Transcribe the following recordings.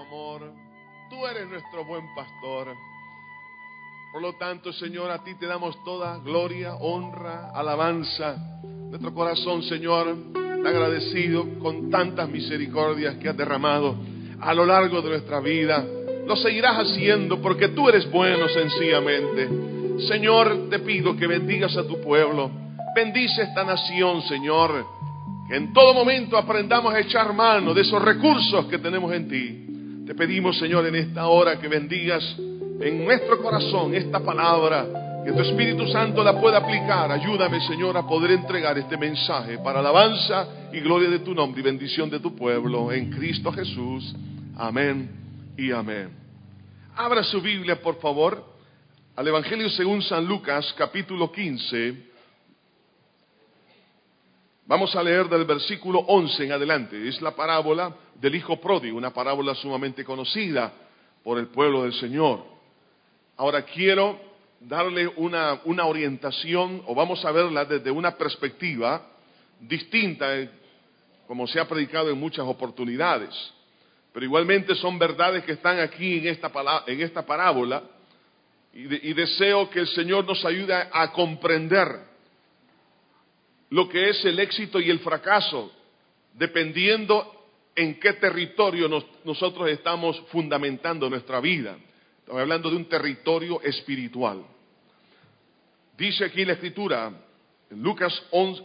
amor. Tú eres nuestro buen pastor. Por lo tanto, Señor, a ti te damos toda gloria, honra, alabanza. Nuestro corazón, Señor, está agradecido con tantas misericordias que has derramado a lo largo de nuestra vida. Lo seguirás haciendo porque tú eres bueno sencillamente. Señor, te pido que bendigas a tu pueblo. Bendice esta nación, Señor. Que en todo momento aprendamos a echar mano de esos recursos que tenemos en ti. Te pedimos, Señor, en esta hora que bendigas en nuestro corazón esta palabra, que tu Espíritu Santo la pueda aplicar. Ayúdame, Señor, a poder entregar este mensaje para alabanza y gloria de tu nombre y bendición de tu pueblo en Cristo Jesús. Amén y amén. Abra su Biblia, por favor, al Evangelio según San Lucas, capítulo 15. Vamos a leer del versículo 11 en adelante. Es la parábola del hijo pródigo, una parábola sumamente conocida por el pueblo del Señor. Ahora quiero darle una orientación, o vamos a verla desde una perspectiva distinta, como se ha predicado en muchas oportunidades. Pero igualmente son verdades que están aquí en esta parábola, y deseo que el Señor nos ayude a comprender lo que es el éxito y el fracaso, dependiendo en qué territorio nosotros estamos fundamentando nuestra vida. Estoy hablando de un territorio espiritual. Dice aquí la Escritura, en Lucas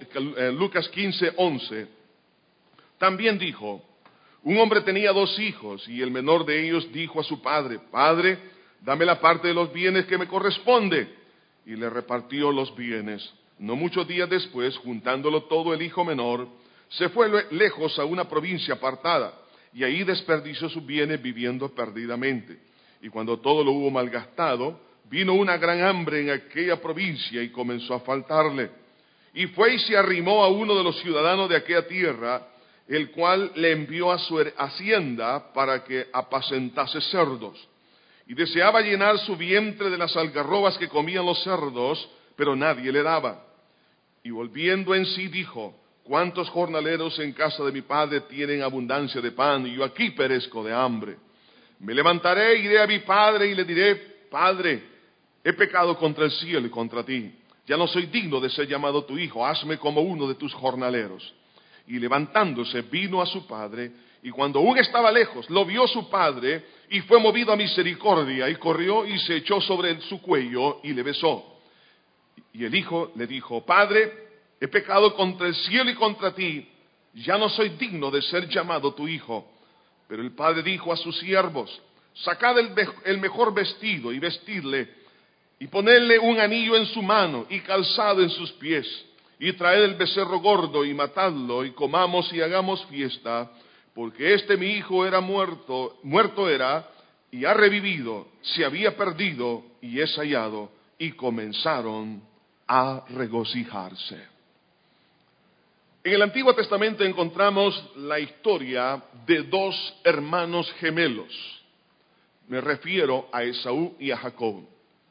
15:11, también dijo: un hombre tenía 2 hijos, y el menor de ellos dijo a su padre: Padre, dame la parte de los bienes que me corresponde. Y le repartió los bienes. No muchos días después, juntándolo todo, el hijo menor se fue lejos a una provincia apartada, y ahí desperdició sus bienes viviendo perdidamente. Y cuando todo lo hubo malgastado, vino una gran hambre en aquella provincia y comenzó a faltarle. Y fue y se arrimó a uno de los ciudadanos de aquella tierra, el cual le envió a su hacienda para que apacentase cerdos. Y deseaba llenar su vientre de las algarrobas que comían los cerdos, pero nadie le daba. Y volviendo en sí dijo: ¿cuántos jornaleros en casa de mi padre tienen abundancia de pan, y yo aquí perezco de hambre? Me levantaré, iré a mi padre y le diré: Padre, he pecado contra el cielo y contra ti. Ya no soy digno de ser llamado tu hijo, hazme como uno de tus jornaleros. Y levantándose vino a su padre, y cuando aún estaba lejos, lo vio su padre, y fue movido a misericordia, y corrió y se echó sobre su cuello y le besó. Y el hijo le dijo: Padre, he pecado contra el cielo y contra ti, ya no soy digno de ser llamado tu hijo. Pero el padre dijo a sus siervos: sacad el mejor vestido y vestidle, y ponedle un anillo en su mano y calzado en sus pies, y traed el becerro gordo y matadlo, y comamos y hagamos fiesta, porque mi hijo era muerto era, y ha revivido, se había perdido y es hallado. Y comenzaron a regocijarse. En el Antiguo Testamento encontramos la historia de 2 hermanos gemelos. Me refiero a Esaú y a Jacob.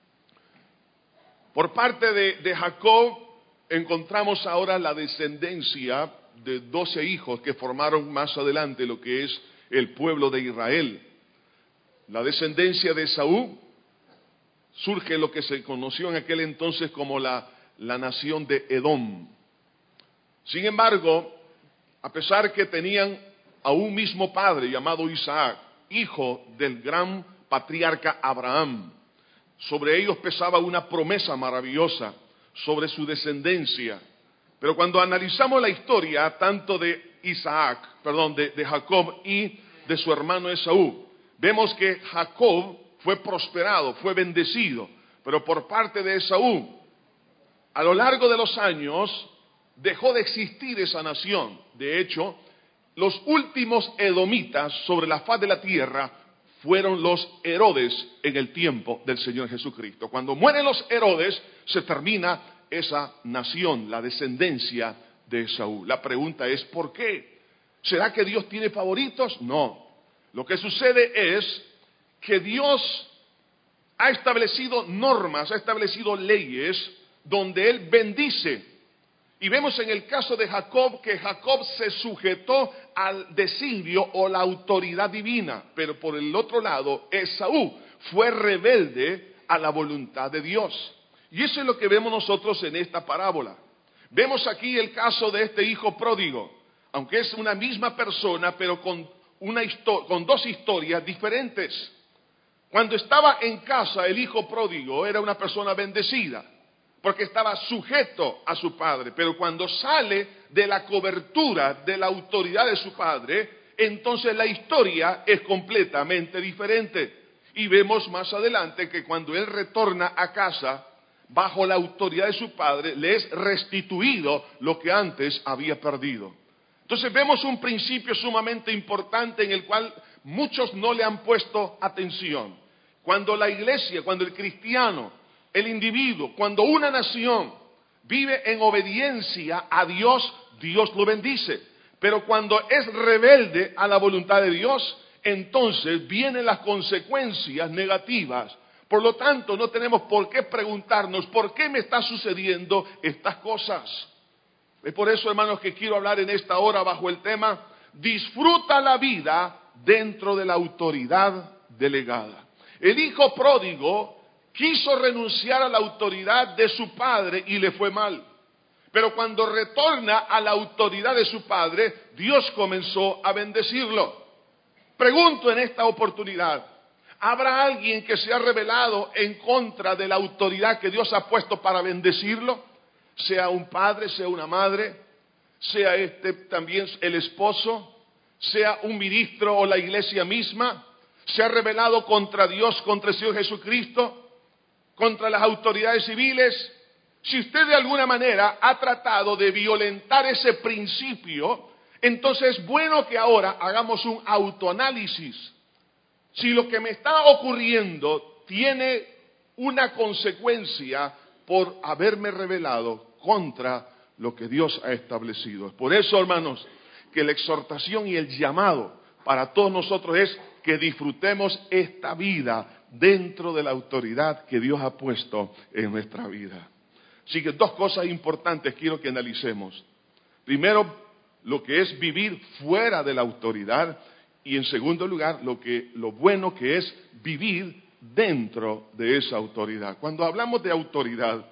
Por parte de Jacob encontramos ahora la descendencia de 12 hijos que formaron más adelante lo que es el pueblo de Israel. La descendencia de Esaú surge lo que se conoció en aquel entonces como la nación de Edom. Sin embargo, a pesar que tenían a un mismo padre llamado Isaac, hijo del gran patriarca Abraham, sobre ellos pesaba una promesa maravillosa sobre su descendencia. Pero cuando analizamos la historia tanto de Jacob y de su hermano Esaú, vemos que Jacob fue prosperado, fue bendecido, pero por parte de Esaú, a lo largo de los años, dejó de existir esa nación. De hecho, los últimos edomitas sobre la faz de la tierra fueron los Herodes en el tiempo del Señor Jesucristo. Cuando mueren los Herodes, se termina esa nación, la descendencia de Esaú. La pregunta es, ¿por qué? ¿Será que Dios tiene favoritos? No. Lo que sucede es que Dios ha establecido normas, ha establecido leyes donde Él bendice Y vemos en el caso de Jacob que Jacob se sujetó al designio o la autoridad divina, pero por el otro lado, Esaú fue rebelde a la voluntad de Dios. Y eso es lo que vemos nosotros en esta parábola. Vemos aquí el caso de este hijo pródigo, aunque es una misma persona, pero con dos historias diferentes. Cuando estaba en casa, el hijo pródigo era una persona bendecida, porque estaba sujeto a su padre. Pero cuando sale de la cobertura de la autoridad de su padre, entonces la historia es completamente diferente. Y vemos más adelante que cuando él retorna a casa, bajo la autoridad de su padre, le es restituido lo que antes había perdido. Entonces vemos un principio sumamente importante en el cual muchos no le han puesto atención. Cuando la iglesia, cuando el cristiano, el individuo, cuando una nación vive en obediencia a Dios, Dios lo bendice. Pero cuando es rebelde a la voluntad de Dios, entonces vienen las consecuencias negativas. Por lo tanto, no tenemos por qué preguntarnos, ¿por qué me está sucediendo estas cosas? Es por eso, hermanos, que quiero hablar en esta hora bajo el tema, disfruta la vida dentro de la autoridad delegada. El hijo pródigo quiso renunciar a la autoridad de su padre y le fue mal. Pero cuando retorna a la autoridad de su padre, Dios comenzó a bendecirlo. Pregunto en esta oportunidad, ¿habrá alguien que se ha rebelado en contra de la autoridad que Dios ha puesto para bendecirlo? Sea un padre, sea una madre, sea también el esposo, sea un ministro o la iglesia misma. ¿Se ha rebelado contra Dios, contra el Señor Jesucristo, contra las autoridades civiles? Si usted de alguna manera ha tratado de violentar ese principio, entonces es bueno que ahora hagamos un autoanálisis. Si lo que me está ocurriendo tiene una consecuencia por haberme rebelado contra lo que Dios ha establecido. Por eso, hermanos, que la exhortación y el llamado para todos nosotros es que disfrutemos esta vida dentro de la autoridad que Dios ha puesto en nuestra vida. Así que dos cosas importantes quiero que analicemos. Primero, lo que es vivir fuera de la autoridad, y en segundo lugar, lo bueno que es vivir dentro de esa autoridad. Cuando hablamos de autoridad,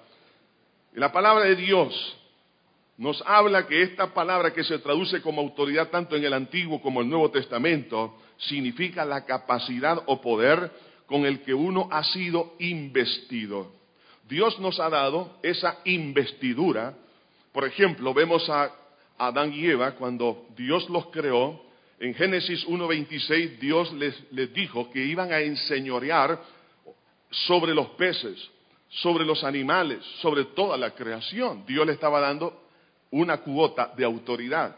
la palabra de Dios nos habla que esta palabra que se traduce como autoridad tanto en el Antiguo como el Nuevo Testamento significa la capacidad o poder con el que uno ha sido investido. Dios nos ha dado esa investidura. Por ejemplo, vemos a Adán y Eva cuando Dios los creó. En Génesis 1:26 Dios les dijo que iban a enseñorear sobre los peces, sobre los animales, sobre toda la creación. Dios le estaba dando una cuota de autoridad.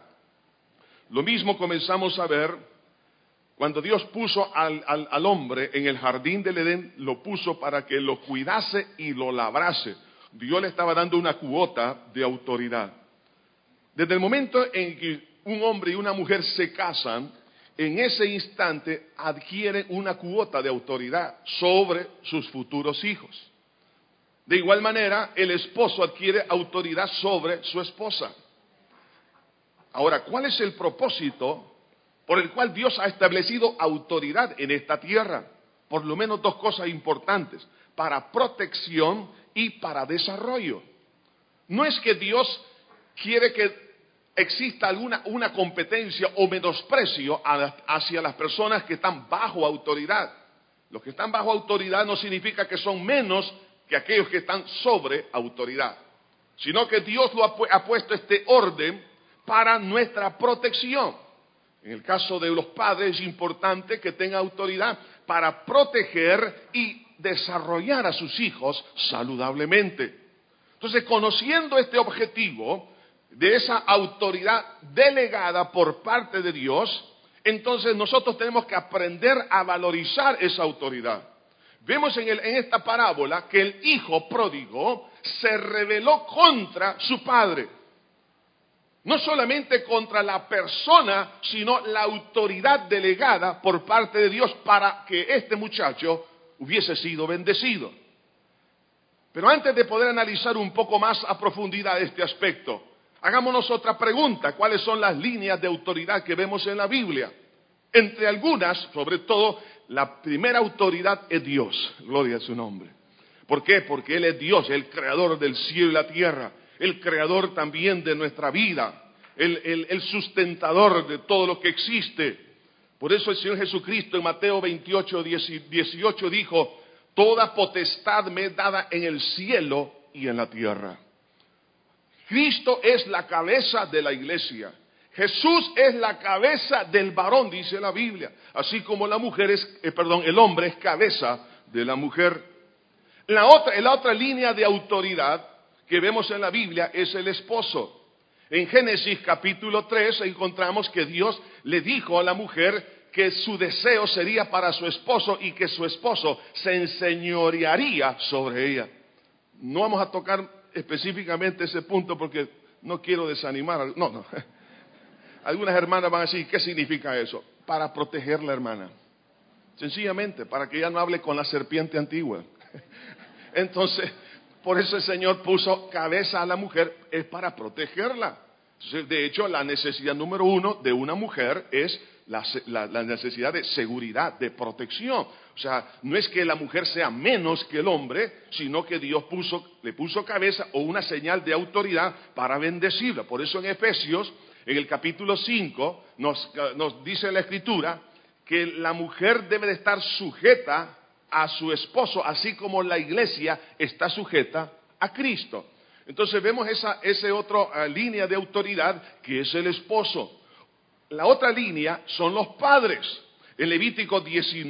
Lo mismo comenzamos a ver cuando Dios puso al hombre en el jardín del Edén, lo puso para que lo cuidase y lo labrase. Dios le estaba dando una cuota de autoridad. Desde el momento en que un hombre y una mujer se casan, en ese instante adquieren una cuota de autoridad sobre sus futuros hijos. De igual manera, el esposo adquiere autoridad sobre su esposa. Ahora, ¿cuál es el propósito por el cual Dios ha establecido autoridad en esta tierra? Por lo menos dos cosas importantes: para protección y para desarrollo. No es que Dios quiere que exista una competencia o menosprecio hacia las personas que están bajo autoridad. Los que están bajo autoridad no significa que son menos que aquellos que están sobre autoridad, sino que Dios lo ha puesto este orden para nuestra protección. En el caso de los padres es importante que tengan autoridad para proteger y desarrollar a sus hijos saludablemente. Entonces, conociendo este objetivo de esa autoridad delegada por parte de Dios, entonces nosotros tenemos que aprender a valorizar esa autoridad. Vemos en esta parábola que el hijo pródigo se rebeló contra su padre. No solamente contra la persona, sino la autoridad delegada por parte de Dios para que este muchacho hubiese sido bendecido. Pero antes de poder analizar un poco más a profundidad este aspecto, Hagámonos otra pregunta: ¿cuáles son las líneas de autoridad que vemos en la Biblia? Entre algunas, sobre todo, la primera autoridad es Dios. Gloria a su nombre. ¿Por qué? Porque Él es Dios, el creador del cielo y la tierra, el creador también de nuestra vida, el sustentador de todo lo que existe. Por eso el Señor Jesucristo en Mateo 28, 18 dijo: toda potestad me es dada en el cielo y en la tierra. Cristo es la cabeza de la iglesia. Jesús es la cabeza del varón, dice la Biblia. Así como la mujer el hombre es cabeza de la mujer. La otra línea de autoridad que vemos en la Biblia es el esposo. En Génesis capítulo 3 encontramos que Dios le dijo a la mujer que su deseo sería para su esposo y que su esposo se enseñorearía sobre ella. No vamos a tocar específicamente ese punto porque no quiero desanimar. No. Algunas hermanas van a decir: ¿qué significa eso? Para proteger la hermana. Sencillamente, para que ella no hable con la serpiente antigua. Entonces, por eso el Señor puso cabeza a la mujer, es para protegerla. De hecho, la necesidad número uno de una mujer es la necesidad de seguridad, de protección. O sea, no es que la mujer sea menos que el hombre, sino que Dios le puso cabeza o una señal de autoridad para bendecirla. Por eso en Efesios, en el capítulo 5, nos dice la Escritura que la mujer debe de estar sujeta a su esposo, así como la iglesia está sujeta a Cristo. Entonces vemos esa otra línea de autoridad que es el esposo. La otra línea son los padres. En Levítico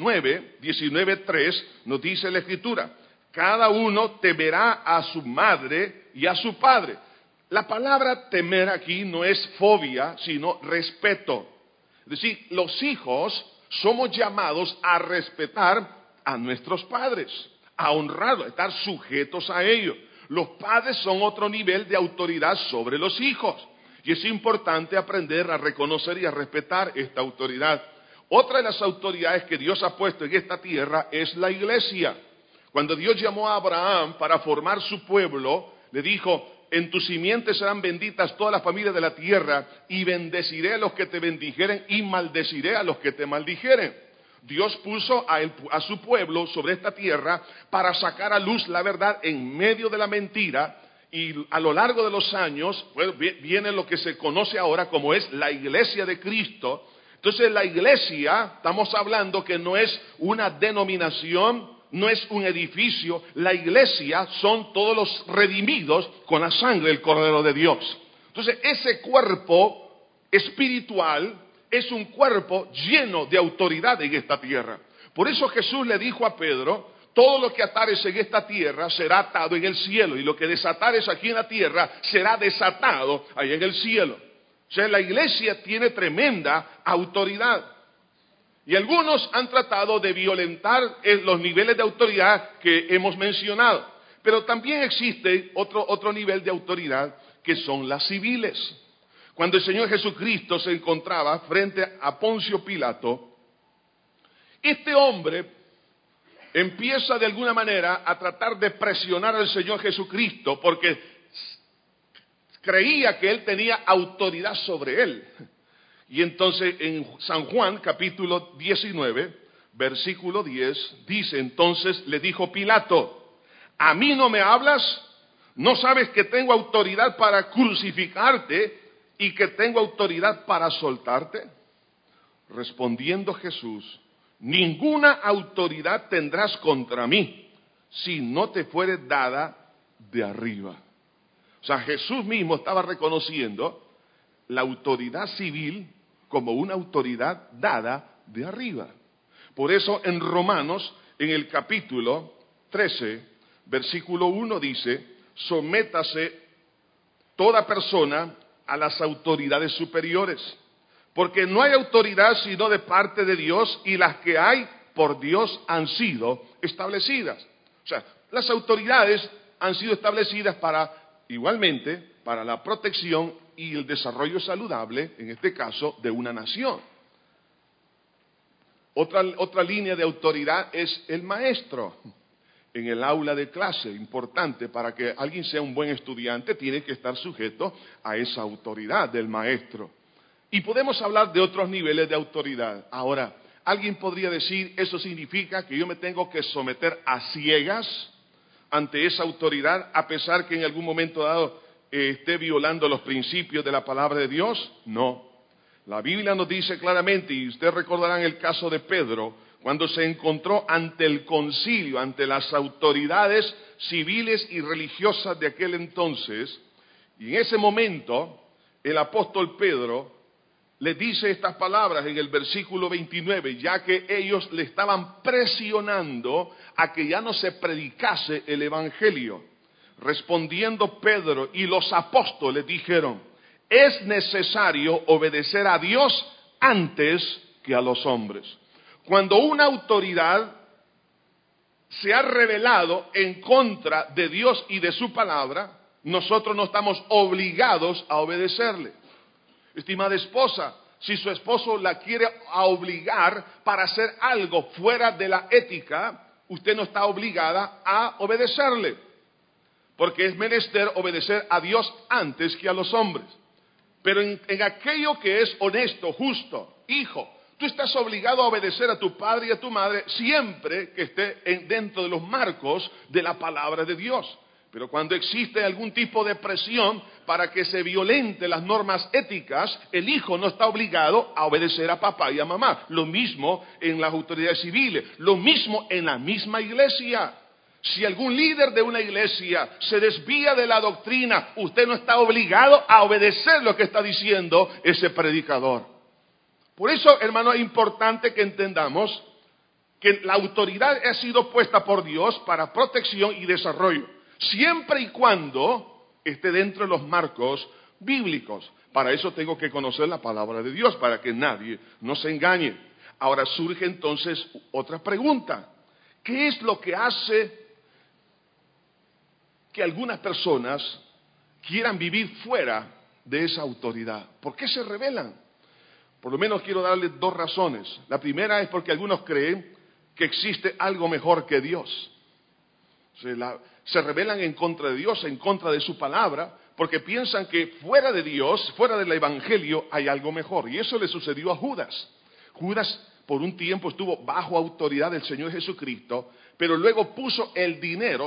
19:3 nos dice la Escritura: cada uno temerá a su madre y a su padre. La palabra temer aquí no es fobia, sino respeto. Es decir, los hijos somos llamados a respetar a nuestros padres, a honrarlos, a estar sujetos a ellos. Los padres son otro nivel de autoridad sobre los hijos. Y es importante aprender a reconocer y a respetar esta autoridad. Otra de las autoridades que Dios ha puesto en esta tierra es la iglesia. Cuando Dios llamó a Abraham para formar su pueblo, le dijo: en tu simiente serán benditas todas las familias de la tierra, y bendeciré a los que te bendijeren y maldeciré a los que te maldijeren. Dios puso a su pueblo sobre esta tierra para sacar a luz la verdad en medio de la mentira, y a lo largo de los años viene lo que se conoce ahora como es la iglesia de Cristo. Entonces la iglesia, estamos hablando que no es una denominación, no es un edificio. La iglesia son todos los redimidos con la sangre del Cordero de Dios. Entonces ese cuerpo espiritual es un cuerpo lleno de autoridad en esta tierra. Por eso Jesús le dijo a Pedro: todo lo que atares en esta tierra será atado en el cielo, y lo que desatares aquí en la tierra será desatado allá en el cielo. O sea, la iglesia tiene tremenda autoridad. Y algunos han tratado de violentar los niveles de autoridad que hemos mencionado. Pero también existe otro nivel de autoridad, que son las civiles. Cuando el Señor Jesucristo se encontraba frente a Poncio Pilato, este hombre empieza de alguna manera a tratar de presionar al Señor Jesucristo porque creía que él tenía autoridad sobre él. Y entonces en San Juan capítulo 19, versículo 10, dice: entonces le dijo Pilato: ¿a mí no me hablas? ¿No sabes que tengo autoridad para crucificarte y que tengo autoridad para soltarte? Respondiendo Jesús: ninguna autoridad tendrás contra mí si no te fuere dada de arriba. O sea, Jesús mismo estaba reconociendo la autoridad civil como una autoridad dada de arriba. Por eso en Romanos, en el capítulo 13, versículo 1 dice: sométase toda persona a las autoridades superiores, porque no hay autoridad sino de parte de Dios, y las que hay por Dios han sido establecidas. O sea, las autoridades han sido establecidas igualmente para la protección y el desarrollo saludable, en este caso, de una nación. Otra línea de autoridad es el maestro. en el aula de clase. Importante, para que alguien sea un buen estudiante, tiene que estar sujeto a esa autoridad del maestro. Y podemos hablar de otros niveles de autoridad. Ahora, alguien podría decir, ¿eso significa que yo me tengo que someter a ciegas ante esa autoridad, a pesar que en algún momento dado esté violando los principios de la palabra de Dios? No. La Biblia nos dice claramente, y ustedes recordarán el caso de Pedro, cuando se encontró ante el concilio, ante las autoridades civiles y religiosas de aquel entonces, y en ese momento el apóstol Pedro le dice estas palabras en el versículo 29, ya que ellos le estaban presionando a que ya no se predicase el evangelio. Respondiendo Pedro y los apóstoles dijeron, es necesario obedecer a Dios antes que a los hombres. Cuando una autoridad se ha rebelado en contra de Dios y de su palabra, nosotros no estamos obligados a obedecerle. Estimada esposa, si su esposo la quiere obligar para hacer algo fuera de la ética, usted no está obligada a obedecerle, porque es menester obedecer a Dios antes que a los hombres. Pero en aquello que es honesto, justo, hijo, tú estás obligado a obedecer a tu padre y a tu madre siempre que esté dentro de los marcos de la palabra de Dios. Pero cuando existe algún tipo de presión para que se violente las normas éticas, el hijo no está obligado a obedecer a papá y a mamá. Lo mismo en las autoridades civiles, lo mismo en la misma iglesia. Si algún líder de una iglesia se desvía de la doctrina, usted no está obligado a obedecer lo que está diciendo ese predicador. Por eso, hermano, es importante que entendamos que la autoridad ha sido puesta por Dios para protección y desarrollo, siempre y cuando esté dentro de los marcos bíblicos. Para eso tengo que conocer la palabra de Dios, para que nadie nos engañe. Ahora surge entonces otra pregunta. ¿Qué es lo que hace que algunas personas quieran vivir fuera de esa autoridad? ¿Por qué se rebelan? Por lo menos quiero darles dos razones. La primera es porque algunos creen que existe algo mejor que Dios. Se rebelan en contra de Dios, en contra de su palabra, porque piensan que fuera de Dios, fuera del evangelio, hay algo mejor. Y eso le sucedió a Judas. Judas por un tiempo estuvo bajo autoridad del Señor Jesucristo, pero luego puso el dinero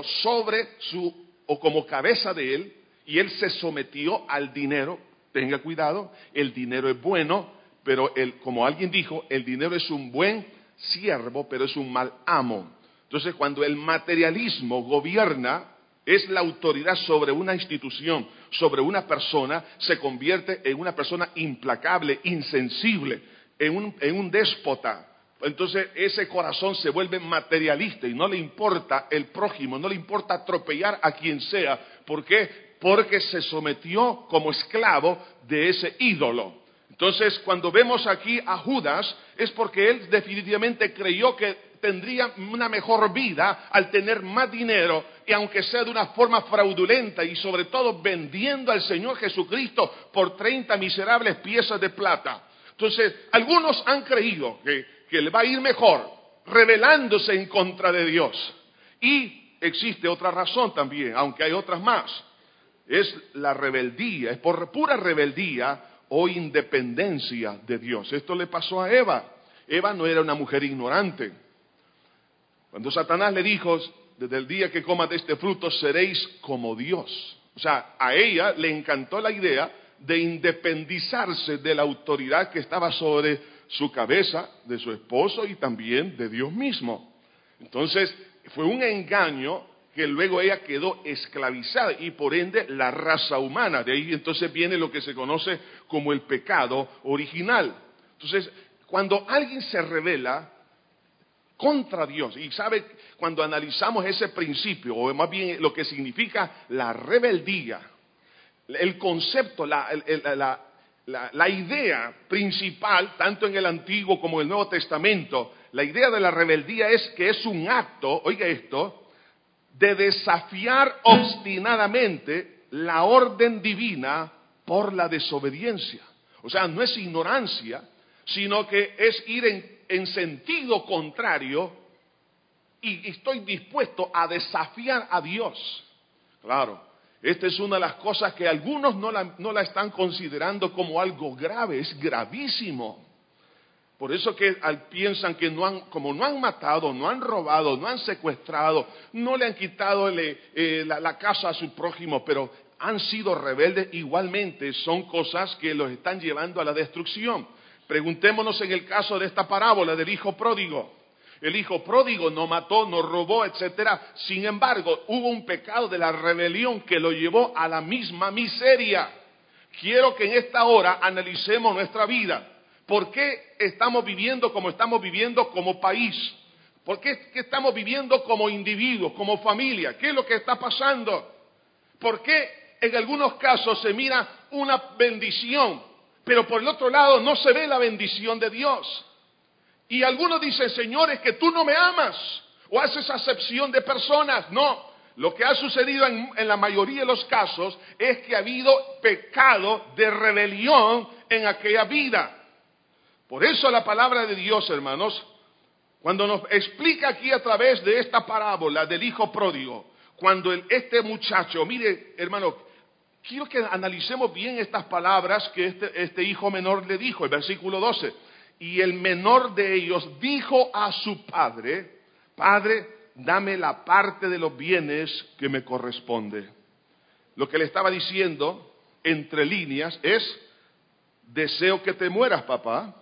o como cabeza de él, y él se sometió al dinero. Tenga cuidado, el dinero es bueno, pero como alguien dijo, el dinero es un buen siervo, pero es un mal amo. Entonces, cuando el materialismo gobierna, es la autoridad sobre una institución, sobre una persona, se convierte en una persona implacable, insensible, en un déspota. Entonces ese corazón se vuelve materialista y no le importa el prójimo, no le importa atropellar a quien sea. ¿Por qué? Porque se sometió como esclavo de ese ídolo. Entonces, cuando vemos aquí a Judas, es porque él definitivamente creyó que tendría una mejor vida al tener más dinero, y aunque sea de una forma fraudulenta, y sobre todo vendiendo al Señor Jesucristo por 30 miserables piezas de plata. Entonces, algunos han creído que le va a ir mejor rebelándose en contra de Dios. Y existe otra razón también, aunque hay otras más. Es la rebeldía, es por pura rebeldía o independencia de Dios. Esto le pasó a Eva. Eva no era una mujer ignorante. Cuando Satanás le dijo, desde el día que comas de este fruto seréis como Dios. O sea, a ella le encantó la idea de independizarse de la autoridad que estaba sobre su cabeza, de su esposo y también de Dios mismo. Entonces, fue un engaño que luego ella quedó esclavizada y por ende la raza humana. De ahí entonces viene lo que se conoce como el pecado original. Entonces, cuando alguien se rebela contra Dios, y sabe, cuando analizamos ese principio, o más bien lo que significa la rebeldía, el concepto, la idea principal, tanto en el Antiguo como en el Nuevo Testamento, la idea de la rebeldía es que es un acto, oiga esto, de desafiar obstinadamente la orden divina por la desobediencia. O sea, no es ignorancia, sino que es ir en sentido contrario y estoy dispuesto a desafiar a Dios. Claro, esta es una de las cosas que algunos no la están considerando como algo grave, es gravísimo. Por eso que piensan que como no han matado, no han robado, no han secuestrado, no le han quitado la casa a su prójimo, pero han sido rebeldes, igualmente son cosas que los están llevando a la destrucción. Preguntémonos en el caso de esta parábola del hijo pródigo. El hijo pródigo no mató, no robó, etcétera. Sin embargo, hubo un pecado de la rebelión que lo llevó a la misma miseria. Quiero que en esta hora analicemos nuestra vida. ¿Por qué estamos viviendo como estamos viviendo como país? ¿Por qué estamos viviendo como individuos, como familia? ¿Qué es lo que está pasando? ¿Por qué en algunos casos se mira una bendición, pero por el otro lado no se ve la bendición de Dios? Y algunos dicen, Señor, es que tú no me amas, o haces acepción de personas. No, lo que ha sucedido en la mayoría de los casos es que ha habido pecado de rebelión en aquella vida. Por eso la palabra de Dios, hermanos, cuando nos explica aquí a través de esta parábola del hijo pródigo, cuando este muchacho, mire, hermano, quiero que analicemos bien estas palabras que este hijo menor le dijo, el versículo 12. Y el menor de ellos dijo a su padre, Padre, dame la parte de los bienes que me corresponde. Lo que le estaba diciendo, entre líneas, es, deseo que te mueras, papá.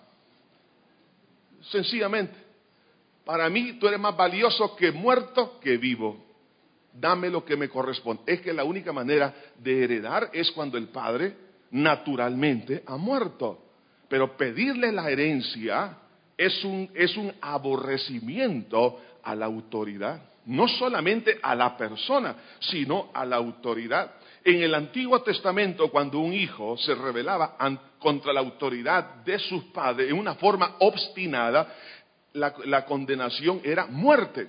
Sencillamente, para mí tú eres más valioso que muerto que vivo. Dame lo que me corresponde. Es que la única manera de heredar es cuando el padre naturalmente ha muerto. Pero pedirle la herencia es un aborrecimiento a la autoridad. No solamente a la persona, sino a la autoridad. En el Antiguo Testamento, cuando un hijo se rebelaba contra la autoridad de sus padres en una forma obstinada, la condenación era muerte.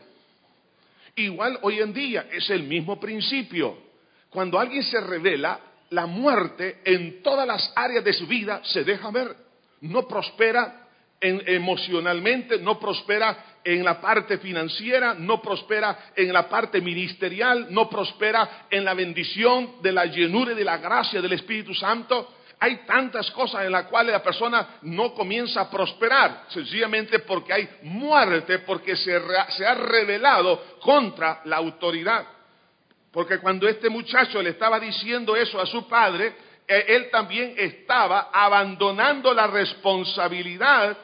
Igual hoy en día es el mismo principio. Cuando alguien se rebela, la muerte en todas las áreas de su vida se deja ver. No prospera emocionalmente, no prospera en la parte financiera, no prospera en la parte ministerial, no prospera en la bendición de la llenura y de la gracia del Espíritu Santo. Hay tantas cosas en las cuales la persona no comienza a prosperar, sencillamente porque hay muerte, porque se ha rebelado contra la autoridad. Porque cuando este muchacho le estaba diciendo eso a su padre, él también estaba abandonando la responsabilidad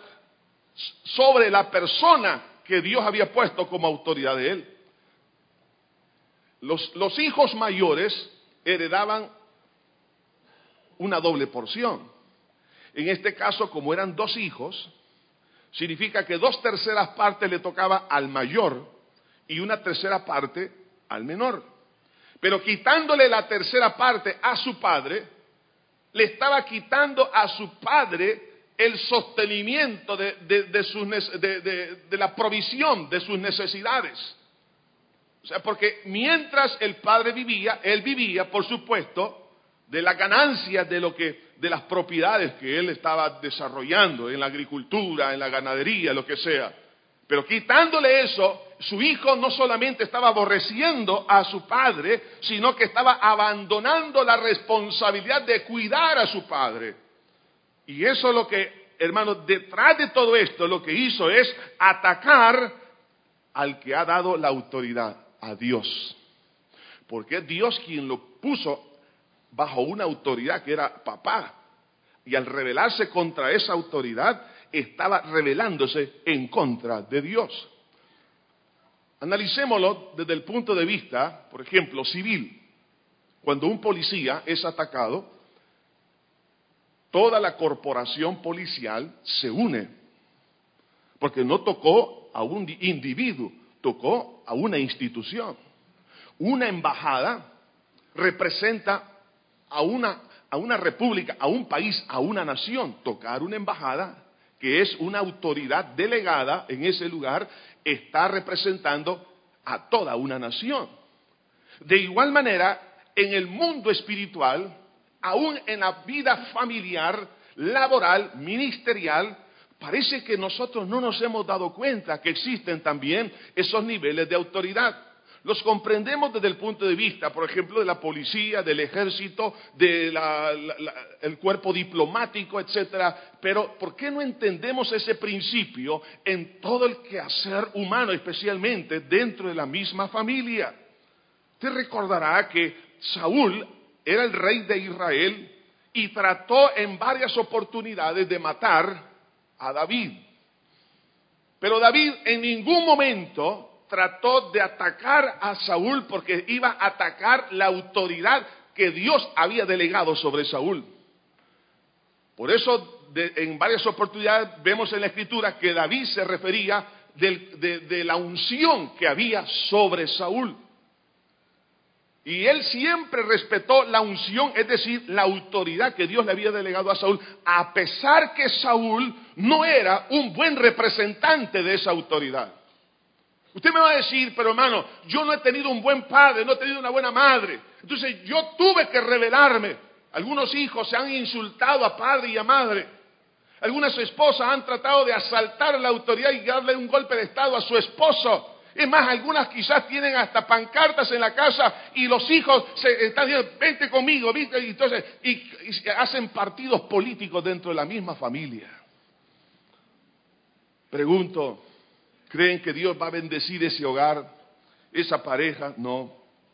sobre la persona que Dios había puesto como autoridad de él. Los hijos mayores heredaban una doble porción. En este caso, como eran 2 hijos, significa que 2/3 partes le tocaba al mayor y 1/3 parte al menor. Pero quitándole la 1/3 parte a su padre, le estaba quitando a su padre el sostenimiento de la provisión de sus necesidades. O sea, porque mientras el padre vivía, él vivía, por supuesto, de las ganancias de las propiedades que él estaba desarrollando en la agricultura, en la ganadería, lo que sea. Pero quitándole eso, su hijo no solamente estaba aborreciendo a su padre, sino que estaba abandonando la responsabilidad de cuidar a su padre. Y eso es lo que, hermanos, detrás de todo esto, lo que hizo es atacar al que ha dado la autoridad, a Dios. Porque es Dios quien lo puso bajo una autoridad que era papá. Y al rebelarse contra esa autoridad, estaba rebelándose en contra de Dios. Analicémoslo desde el punto de vista, por ejemplo, civil. Cuando un policía es atacado, toda la corporación policial se une. Porque no tocó a un individuo, tocó a una institución. Una embajada representa a una república, a un país, a una nación. Tocar una embajada, que es una autoridad delegada en ese lugar, está representando a toda una nación. De igual manera, en el mundo espiritual, aún en la vida familiar, laboral, ministerial, parece que nosotros no nos hemos dado cuenta que existen también esos niveles de autoridad. Los comprendemos desde el punto de vista, por ejemplo, de la policía, del ejército, del cuerpo diplomático, etcétera. Pero ¿por qué no entendemos ese principio en todo el quehacer humano, especialmente dentro de la misma familia? Usted recordará que Saúl era el rey de Israel y trató en varias oportunidades de matar a David. Pero David en ningún momento trató de atacar a Saúl porque iba a atacar la autoridad que Dios había delegado sobre Saúl. Por eso en varias oportunidades vemos en la Escritura que David se refería de la unción que había sobre Saúl. Y él siempre respetó la unción, es decir, la autoridad que Dios le había delegado a Saúl, a pesar que Saúl no era un buen representante de esa autoridad. Usted me va a decir, pero hermano, yo no he tenido un buen padre, no he tenido una buena madre. Entonces yo tuve que rebelarme. Algunos hijos se han insultado a padre y a madre. Algunas esposas han tratado de asaltar la autoridad y darle un golpe de estado a su esposo. Es más, algunas quizás tienen hasta pancartas en la casa y los hijos se están diciendo, vente conmigo, ¿viste? Y hacen partidos políticos dentro de la misma familia. Pregunto, ¿creen que Dios va a bendecir ese hogar, esa pareja? No.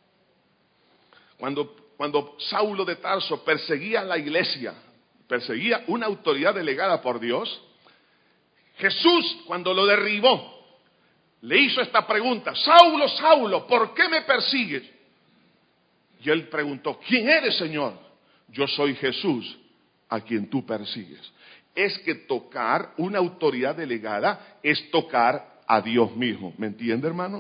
Cuando Saulo de Tarso perseguía a la iglesia, perseguía una autoridad delegada por Dios, Jesús, cuando lo derribó, le hizo esta pregunta: Saulo, Saulo, ¿por qué me persigues? Y él preguntó: ¿quién eres, Señor? Yo soy Jesús, a quien tú persigues. Es que tocar una autoridad delegada es tocar a Dios mismo. ¿Me entiende, hermano?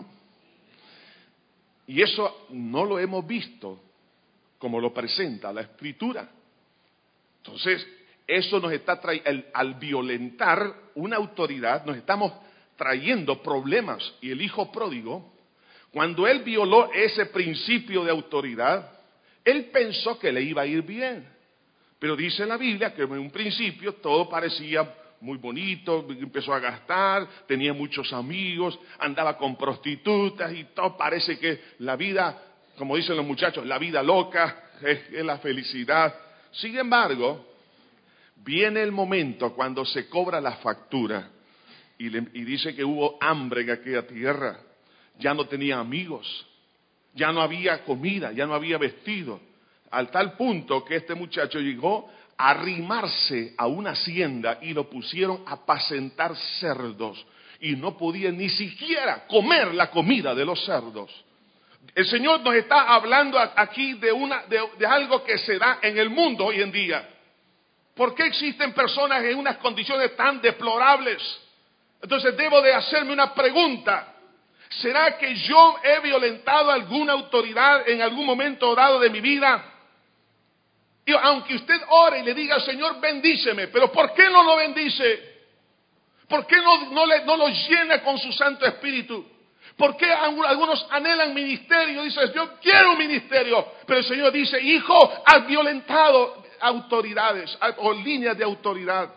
Y eso no lo hemos visto como lo presenta la Escritura. Entonces, eso nos está trayendo, al violentar una autoridad, nos estamos trayendo problemas. Y el hijo pródigo, cuando él violó ese principio de autoridad, él pensó que le iba a ir bien. Pero dice la Biblia que en un principio todo parecía muy bonito, empezó a gastar, tenía muchos amigos, andaba con prostitutas y todo parece que la vida, como dicen los muchachos, la vida loca es la felicidad. Sin embargo, viene el momento cuando se cobra la factura y dice que hubo hambre en aquella tierra, ya no tenía amigos, ya no había comida, ya no había vestido, al tal punto que este muchacho llegó a arrimarse a una hacienda y lo pusieron a apacentar cerdos y no podía ni siquiera comer la comida de los cerdos. El Señor nos está hablando aquí de algo que se da en el mundo hoy en día. ¿Por qué existen personas en unas condiciones tan deplorables? Entonces debo de hacerme una pregunta: ¿será que yo he violentado alguna autoridad en algún momento dado de mi vida? Y aunque usted ore y le diga: Señor, bendíceme, pero ¿por qué no lo bendice? ¿Por qué no lo llena con su Santo Espíritu? ¿Por qué algunos anhelan ministerio? Dicen: yo quiero un ministerio, pero el Señor dice: hijo, has violentado autoridades o líneas de autoridad.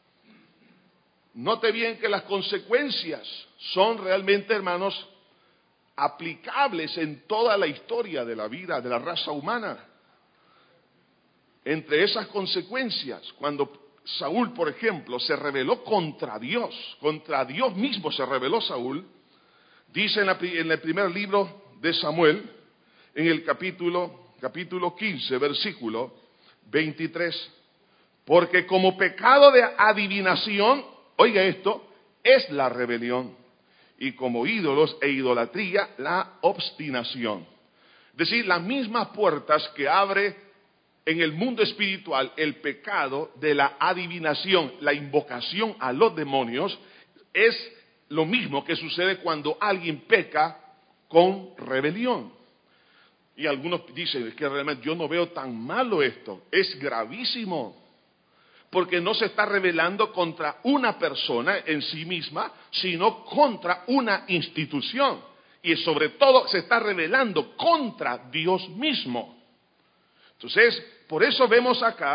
Note bien que las consecuencias son realmente, hermanos, aplicables en toda la historia de la vida de la raza humana. Entre esas consecuencias, cuando Saúl, por ejemplo, se rebeló contra Dios mismo se rebeló Saúl, dice en el primer libro de Samuel, en el capítulo 15, versículo 23, porque como pecado de adivinación, oiga esto, es la rebelión, y como ídolos e idolatría, la obstinación. Es decir, las mismas puertas que abre en el mundo espiritual el pecado de la adivinación, la invocación a los demonios, es lo mismo que sucede cuando alguien peca con rebelión. Y algunos dicen: es que realmente yo no veo tan malo esto. Es gravísimo, porque no se está rebelando contra una persona en sí misma, sino contra una institución. Y sobre todo se está rebelando contra Dios mismo. Entonces, por eso vemos acá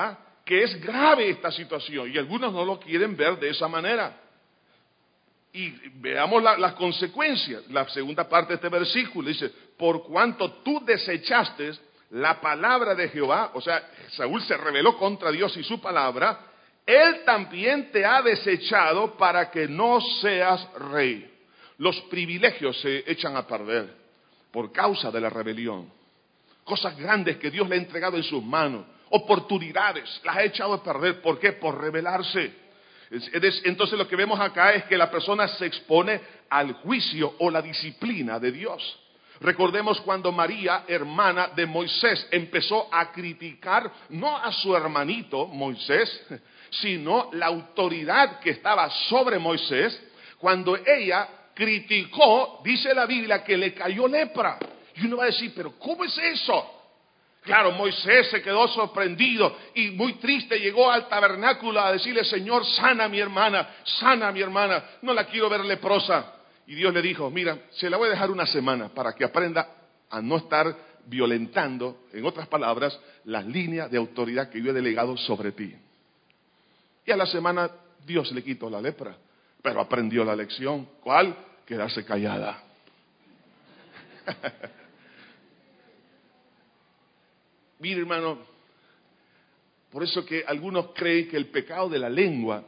que es grave esta situación y algunos no lo quieren ver de esa manera. Y veamos las consecuencias. La segunda parte de este versículo dice, por cuanto tú desechaste la palabra de Jehová, o sea, Saúl se rebeló contra Dios y su palabra, Él también te ha desechado para que no seas rey. Los privilegios se echan a perder por causa de la rebelión. Cosas grandes que Dios le ha entregado en sus manos, oportunidades, las ha echado a perder. ¿Por qué? Por rebelarse. Entonces lo que vemos acá es que la persona se expone al juicio o la disciplina de Dios. Recordemos cuando María, hermana de Moisés, empezó a criticar no a su hermanito Moisés, sino la autoridad que estaba sobre Moisés. Cuando ella criticó, dice la Biblia, que le cayó lepra. Y uno va a decir, pero ¿cómo es eso? Claro, Moisés se quedó sorprendido y muy triste llegó al tabernáculo a decirle, Señor, sana a mi hermana, no la quiero ver leprosa. Y Dios le dijo, mira, se la voy a dejar una semana para que aprenda a no estar violentando, en otras palabras, las líneas de autoridad que yo he delegado sobre ti. Y a la semana Dios le quitó la lepra, pero aprendió la lección. ¿Cuál? Quedarse callada. Mire, hermano, por eso que algunos creen que el pecado de la lengua,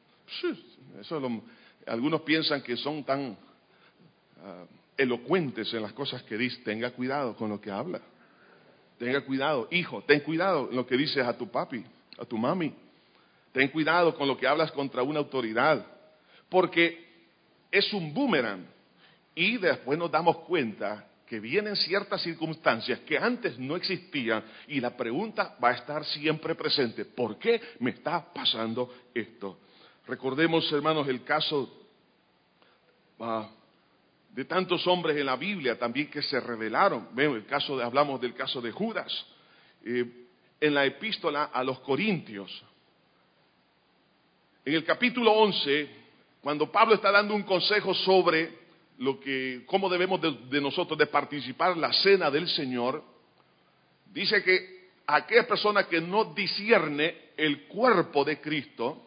algunos piensan que son tan elocuentes en las cosas que dicen. Tenga cuidado con lo que habla. Tenga cuidado, hijo, ten cuidado en lo que dices a tu papi, a tu mami. Ten cuidado con lo que hablas contra una autoridad, porque es un boomerang. Y después nos damos cuenta que vienen ciertas circunstancias que antes no existían y la pregunta va a estar siempre presente. ¿Por qué me está pasando esto? Recordemos, hermanos, el caso de tantos hombres en la Biblia también que se rebelaron. Hablamos del caso de Judas. En la epístola a los Corintios, en el capítulo 11, cuando Pablo está dando un consejo sobre cómo debemos de nosotros de participar en la cena del Señor, dice que aquella persona que no discierne el cuerpo de Cristo,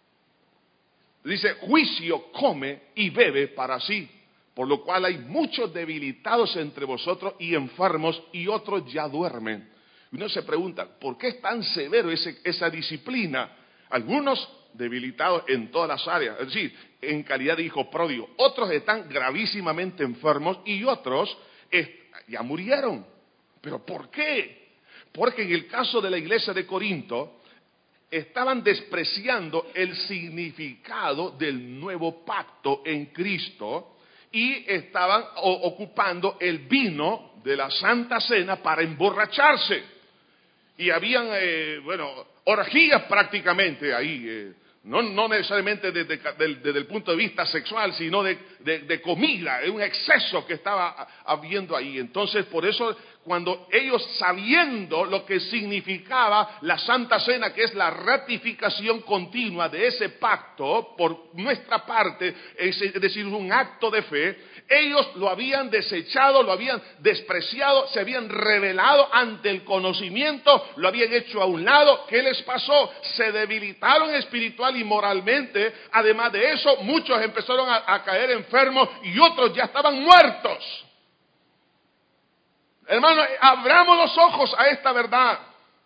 dice, juicio come y bebe para sí, por lo cual hay muchos debilitados entre vosotros y enfermos y otros ya duermen. Y uno se pregunta, ¿por qué es tan severo esa disciplina? Algunos debilitados en todas las áreas, es decir, en calidad de hijo pródigo. Otros están gravísimamente enfermos y otros ya murieron. ¿Pero por qué? Porque en el caso de la iglesia de Corinto, estaban despreciando el significado del nuevo pacto en Cristo y estaban ocupando el vino de la Santa Cena para emborracharse. Y habían, orgías prácticamente ahí, no necesariamente desde el punto de vista sexual, sino de comida, un exceso que estaba habiendo ahí. Entonces, por eso, cuando ellos, sabiendo lo que significaba la Santa Cena, que es la ratificación continua de ese pacto por nuestra parte, es decir, un acto de fe, ellos lo habían desechado, lo habían despreciado, se habían rebelado ante el conocimiento, lo habían hecho a un lado. ¿Qué les pasó? Se debilitaron espiritual y moralmente. Además de eso, muchos empezaron a caer enfermos y otros ya estaban muertos. Hermano, abramos los ojos a esta verdad.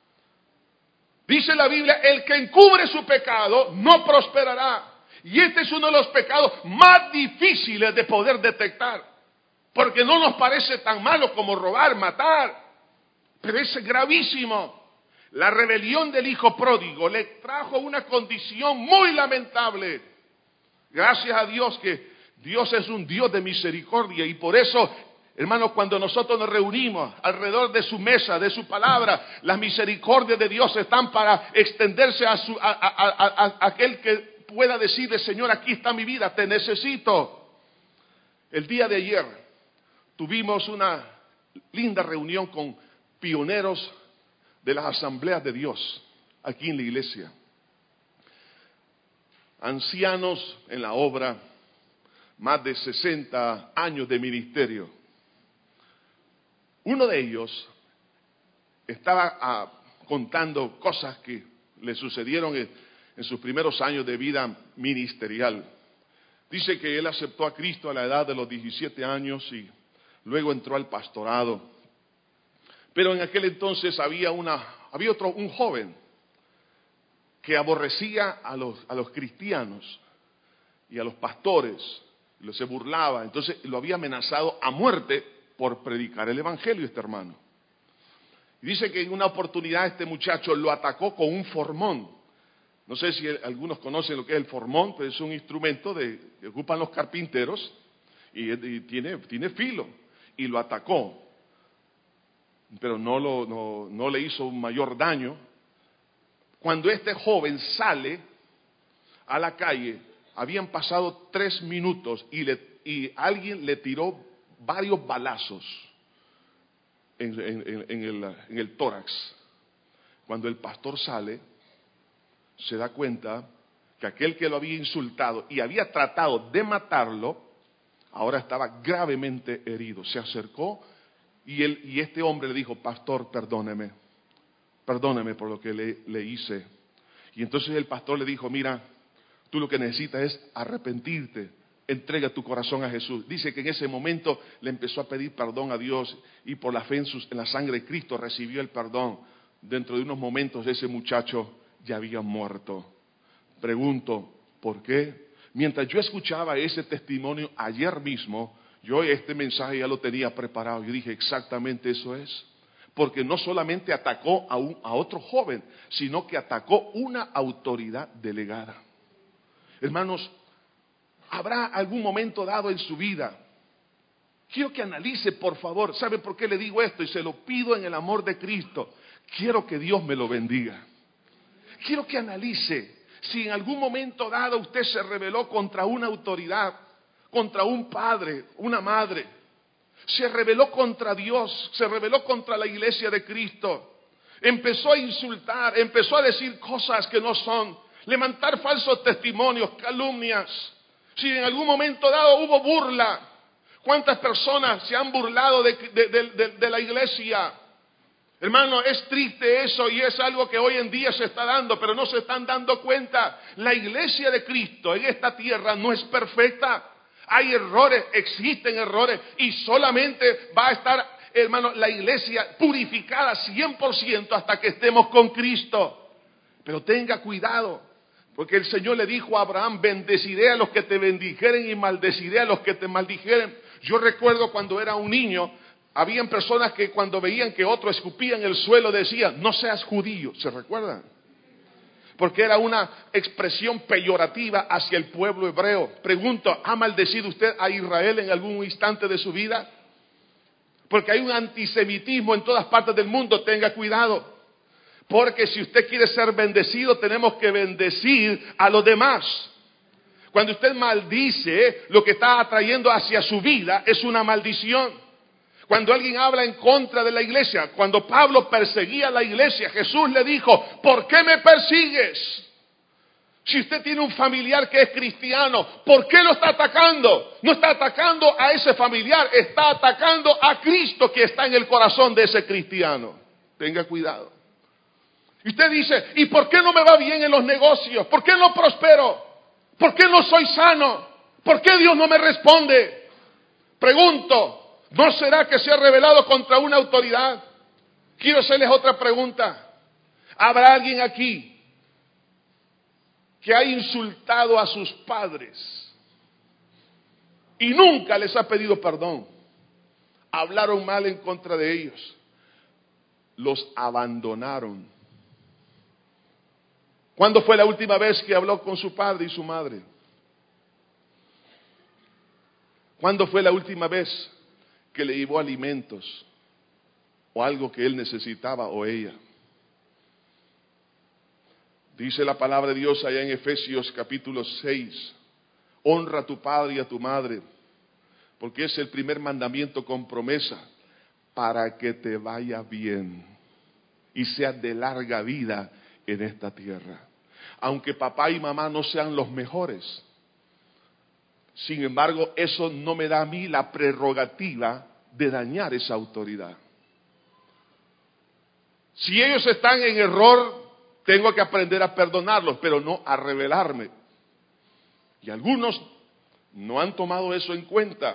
Dice la Biblia, el que encubre su pecado no prosperará. Y este es uno de los pecados más difíciles de poder detectar, porque no nos parece tan malo como robar, matar, pero es gravísimo. La rebelión del hijo pródigo le trajo una condición muy lamentable. Gracias a Dios que Dios es un Dios de misericordia y por eso, hermanos, cuando nosotros nos reunimos alrededor de su mesa, de su palabra, las misericordias de Dios están para extenderse a aquel que pueda decirle, Señor, aquí está mi vida, te necesito. El día de ayer tuvimos una linda reunión con pioneros de las asambleas de Dios aquí en la iglesia. Ancianos en la obra, más de 60 años de ministerio. Uno de ellos estaba contando cosas que le sucedieron en sus primeros años de vida ministerial. Dice que él aceptó a Cristo a la edad de los 17 años y luego entró al pastorado. Pero en aquel entonces había un joven que aborrecía a los cristianos y a los pastores, se burlaba, entonces lo había amenazado a muerte por predicar el evangelio este hermano. Y dice que en una oportunidad este muchacho lo atacó con un formón. No sé si algunos conocen lo que es el formón, pero es un instrumento que ocupan los carpinteros y tiene filo. Y lo atacó, pero no le hizo un mayor daño. Cuando este joven sale a la calle, habían pasado 3 minutos y alguien le tiró varios balazos en el tórax. Cuando el pastor sale, se da cuenta que aquel que lo había insultado y había tratado de ahora estaba gravemente herido. Se acercó y este hombre le dijo: pastor, perdóneme por lo que le hice. Y entonces el pastor le dijo: mira, tú lo que necesitas es arrepentirte, entrega tu corazón a Jesús. Dice que en ese momento le empezó a pedir perdón a Dios y por la fe en la sangre de Cristo recibió el perdón. Dentro de unos momentos ese muchacho ya había muerto. Pregunto, ¿por qué? Mientras yo escuchaba ese testimonio ayer mismo, yo este mensaje ya lo tenía preparado. Yo dije, exactamente eso es. Porque no solamente atacó a otro joven, sino que atacó una autoridad delegada. Hermanos, habrá algún momento dado en su vida. Quiero que analice, por favor. ¿Sabe por qué le digo esto? Y se lo pido en el amor de Cristo. Quiero que Dios me lo bendiga. Quiero que analice si en algún momento dado usted se rebeló contra una autoridad, contra un padre, una madre. Se rebeló contra Dios, se rebeló contra la iglesia de Cristo. Empezó a insultar, empezó a decir cosas que no son, levantar falsos testimonios, calumnias. Si en algún momento dado hubo burla, ¿cuántas personas se han burlado de la iglesia? Hermano, es triste eso y es algo que hoy en día se está dando, pero no se están dando cuenta. La iglesia de Cristo en esta tierra no es perfecta. Hay errores, existen errores y solamente va a estar, hermano, la iglesia purificada 100% hasta que estemos con Cristo. Pero tenga cuidado, porque el Señor le dijo a Abraham: bendeciré a los que te bendijeren y maldeciré a los que te maldijeren. Yo recuerdo cuando era un niño, habían personas que cuando veían que otro escupía en el suelo decían: no seas judío. ¿Se recuerdan? Porque era una expresión peyorativa hacia el pueblo hebreo. Pregunto, ¿ha maldecido usted a Israel en algún instante de su vida? Porque hay un antisemitismo en todas partes del mundo. Tenga cuidado. Porque si usted quiere ser bendecido, tenemos que bendecir a los demás. Cuando usted maldice, lo que está atrayendo hacia su vida es una maldición. Cuando alguien habla en contra de la iglesia, cuando Pablo perseguía a la iglesia, Jesús le dijo: ¿por qué me persigues? Si usted tiene un familiar que es cristiano, ¿por qué lo está atacando? No está atacando a ese familiar, está atacando a Cristo que está en el corazón de ese cristiano. Tenga cuidado. Y usted dice: ¿y por qué no me va bien en los negocios? ¿Por qué no prospero? ¿Por qué no soy sano? ¿Por qué Dios no me responde? Pregunto, ¿no será que se ha rebelado contra una autoridad? Quiero hacerles otra pregunta. ¿Habrá alguien aquí que ha insultado a sus padres y nunca les ha pedido perdón? Hablaron mal en contra de ellos. Los abandonaron. ¿Cuándo fue la última vez que habló con su padre y su madre? ¿Cuándo fue la última vez que le llevó alimentos o algo que él necesitaba o ella? Dice la palabra de Dios allá en Efesios capítulo 6: honra a tu padre y a tu madre, porque es el primer mandamiento con promesa, para que te vaya bien y seas de larga vida en esta tierra. Aunque papá y mamá no sean los mejores, sin embargo, eso no me da a mí la prerrogativa de dañar esa autoridad. Si ellos están en error, tengo que aprender a perdonarlos, pero no a rebelarme. Y algunos no han tomado eso en cuenta.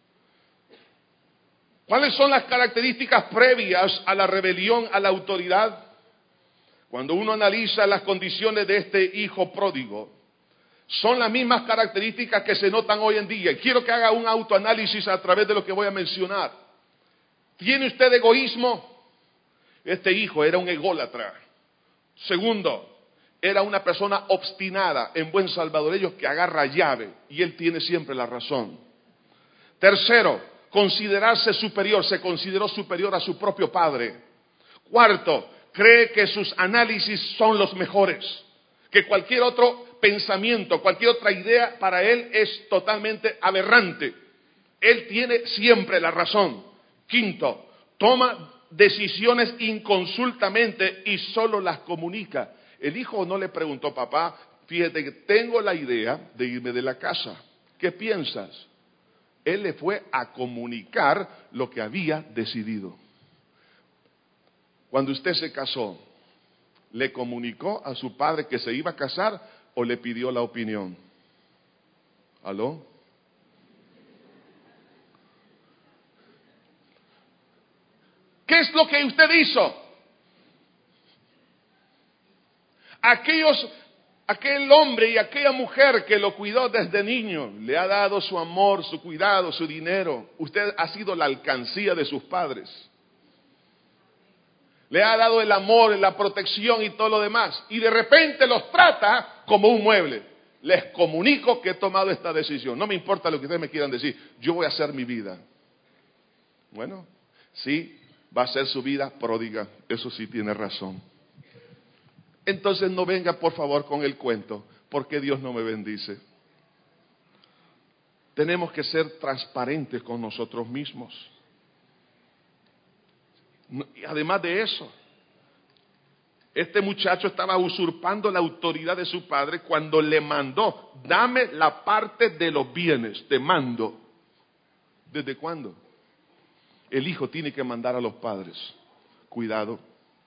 ¿Cuáles son las características previas a la rebelión a la autoridad? Cuando uno analiza las condiciones de este hijo pródigo, son las mismas características que se notan hoy en día. Y quiero que haga un autoanálisis a través de lo que voy a mencionar. ¿Tiene usted egoísmo? Este hijo era un ególatra. Segundo, era una persona obstinada, en buen salvadoreño, que agarra llave y él tiene siempre la razón. Tercero, considerarse superior, se consideró superior a su propio padre. Cuarto, cree que sus análisis son los mejores, que cualquier otro pensamiento, cualquier otra idea para él es totalmente aberrante. Él tiene siempre la razón. Quinto, toma decisiones inconsultamente y solo las comunica. El hijo no le preguntó, papá, fíjate que tengo la idea de irme de la casa. ¿Qué piensas? Él le fue a comunicar lo que había decidido. Cuando usted se casó, ¿le comunicó a su padre que se iba a casar o le pidió la opinión? ¿Aló? ¿Qué es lo que usted hizo? Aquel hombre y aquella mujer que lo cuidó desde niño, le ha dado su amor, su cuidado, su dinero. Usted ha sido la alcancía de sus padres. Le ha dado el amor, la protección y todo lo demás. Y de repente los trata como un mueble. Les comunico que he tomado esta decisión. No me importa lo que ustedes me quieran decir. Yo voy a hacer mi vida. Bueno, sí, va a ser su vida pródiga. Eso sí tiene razón. Entonces no venga por favor con el cuento, porque Dios no me bendice. Tenemos que ser transparentes con nosotros mismos. Y además de eso, este muchacho estaba usurpando la autoridad de su padre cuando le mandó, dame la parte de los bienes, te mando. ¿Desde cuándo? El hijo tiene que mandar a los padres. Cuidado.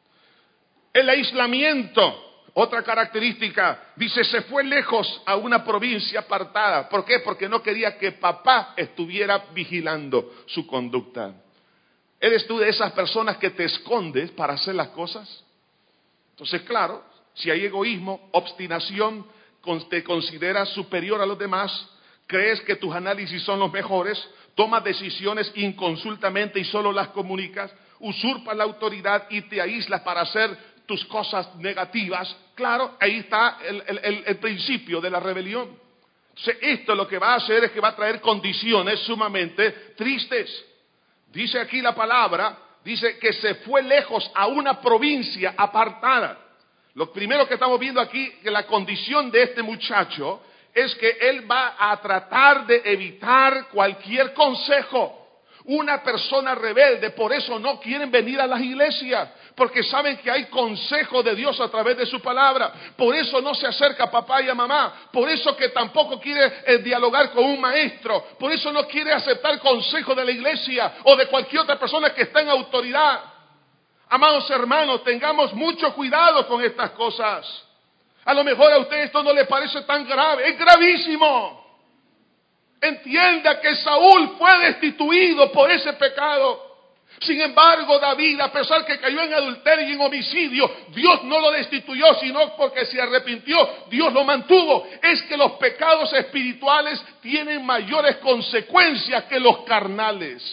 El aislamiento, otra característica, dice, se fue lejos a una provincia apartada. ¿Por qué? Porque no quería que papá estuviera vigilando su conducta. ¿Eres tú de esas personas que te escondes para hacer las cosas? Entonces, claro, si hay egoísmo, obstinación, te consideras superior a los demás, crees que tus análisis son los mejores, tomas decisiones inconsultamente y solo las comunicas, usurpas la autoridad y te aíslas para hacer tus cosas negativas, claro, ahí está el principio de la rebelión. Entonces, esto lo que va a hacer es que va a traer condiciones sumamente tristes. Dice aquí la palabra, dice que se fue lejos a una provincia apartada. Lo primero que estamos viendo aquí, que la condición de este muchacho es que él va a tratar de evitar cualquier consejo. Una persona rebelde, por eso no quieren venir a las iglesias, porque saben que hay consejo de Dios a través de su palabra. Por eso no se acerca a papá y a mamá, por eso que tampoco quiere dialogar con un maestro, por eso no quiere aceptar consejo de la iglesia o de cualquier otra persona que está en autoridad. Amados hermanos, tengamos mucho cuidado con estas cosas. A lo mejor a usted esto no le parece tan grave, es gravísimo. Entienda que Saúl fue destituido por ese pecado. Sin embargo, David, a pesar que cayó en adulterio y en homicidio, Dios no lo destituyó, sino porque se arrepintió, Dios lo mantuvo. Es que los pecados espirituales tienen mayores consecuencias que los carnales.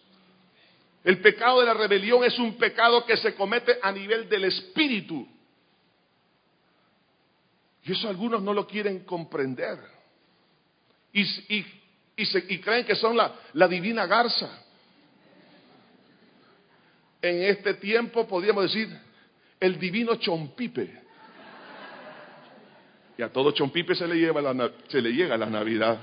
El pecado de la rebelión es un pecado que se comete a nivel del espíritu. Y eso algunos no lo quieren comprender. Y creen que son la divina garza. En este tiempo podríamos decir el divino chompipe. Y a todo chompipe se le llega la Navidad.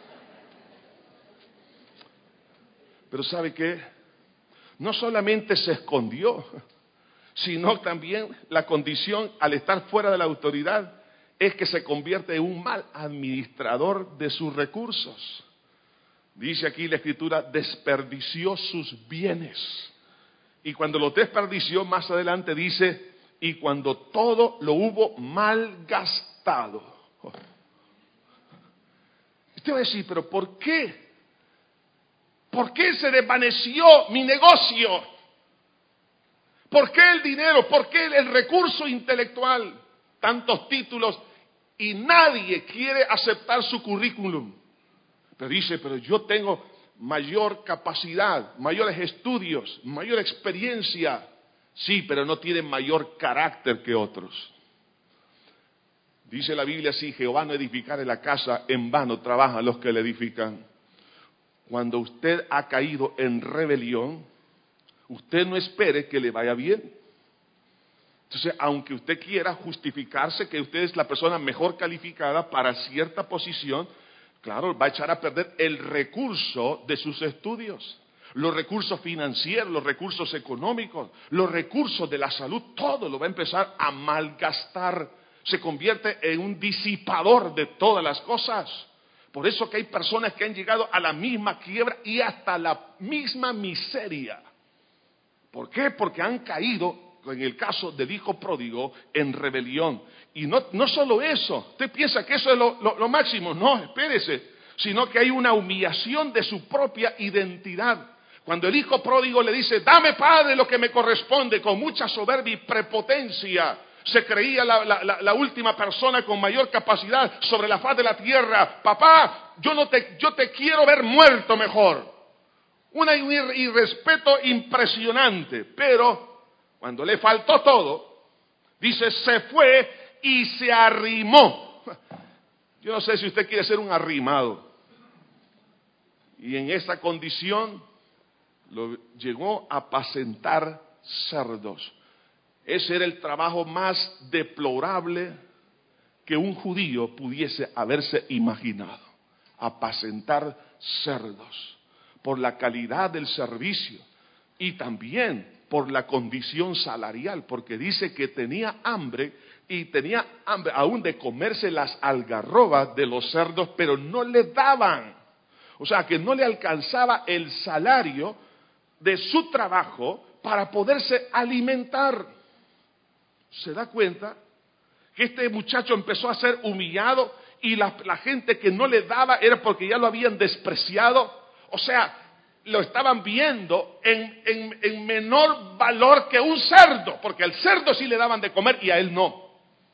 Pero ¿sabe qué? No solamente se escondió, sino también la condición al estar fuera de la autoridad es que se convierte en un mal administrador de sus recursos. Dice aquí la Escritura, desperdició sus bienes. Y cuando los desperdició, más adelante dice y cuando todo lo hubo malgastado. Usted va a decir, pero ¿por qué? ¿Por qué se desvaneció mi negocio? ¿Por qué el dinero? ¿Por qué el recurso intelectual? Tantos títulos y nadie quiere aceptar su currículum. Pero dice, pero yo tengo mayor capacidad, mayores estudios, mayor experiencia. Sí, pero no tienen mayor carácter que otros. Dice la Biblia, si Jehová no edificare la casa, en vano trabajan los que la edifican. Cuando usted ha caído en rebelión, usted no espere que le vaya bien. Entonces, aunque usted quiera justificarse que usted es la persona mejor calificada para cierta posición, claro, va a echar a perder el recurso de sus estudios, los recursos financieros, los recursos económicos, los recursos de la salud, todo lo va a empezar a malgastar. Se convierte en un disipador de todas las cosas. Por eso que hay personas que han llegado a la misma quiebra y hasta la misma miseria. ¿Por qué? Porque han caído, en el caso del hijo pródigo, en rebelión. Y no solo eso, usted piensa que eso es lo máximo. No, espérese, sino que hay una humillación de su propia identidad. Cuando el hijo pródigo le dice, dame, padre, lo que me corresponde, con mucha soberbia y prepotencia, se creía la última persona con mayor capacidad sobre la faz de la tierra. Papá, yo te quiero ver muerto mejor. Un irrespeto impresionante, pero cuando le faltó todo, dice, se fue y se arrimó. Yo no sé si usted quiere ser un arrimado. Y en esa condición lo llegó a apacentar cerdos. Ese era el trabajo más deplorable que un judío pudiese haberse imaginado. Apacentar cerdos. Por la calidad del servicio y también por la condición salarial, porque dice que tenía hambre y tenía hambre aún de comerse las algarrobas de los cerdos, pero no le daban. O sea, que no le alcanzaba el salario de su trabajo para poderse alimentar. ¿Se da cuenta? Que este muchacho empezó a ser humillado y la gente que no le daba era porque ya lo habían despreciado. O sea, lo estaban viendo en menor valor que un cerdo, porque al cerdo sí le daban de comer y a él no.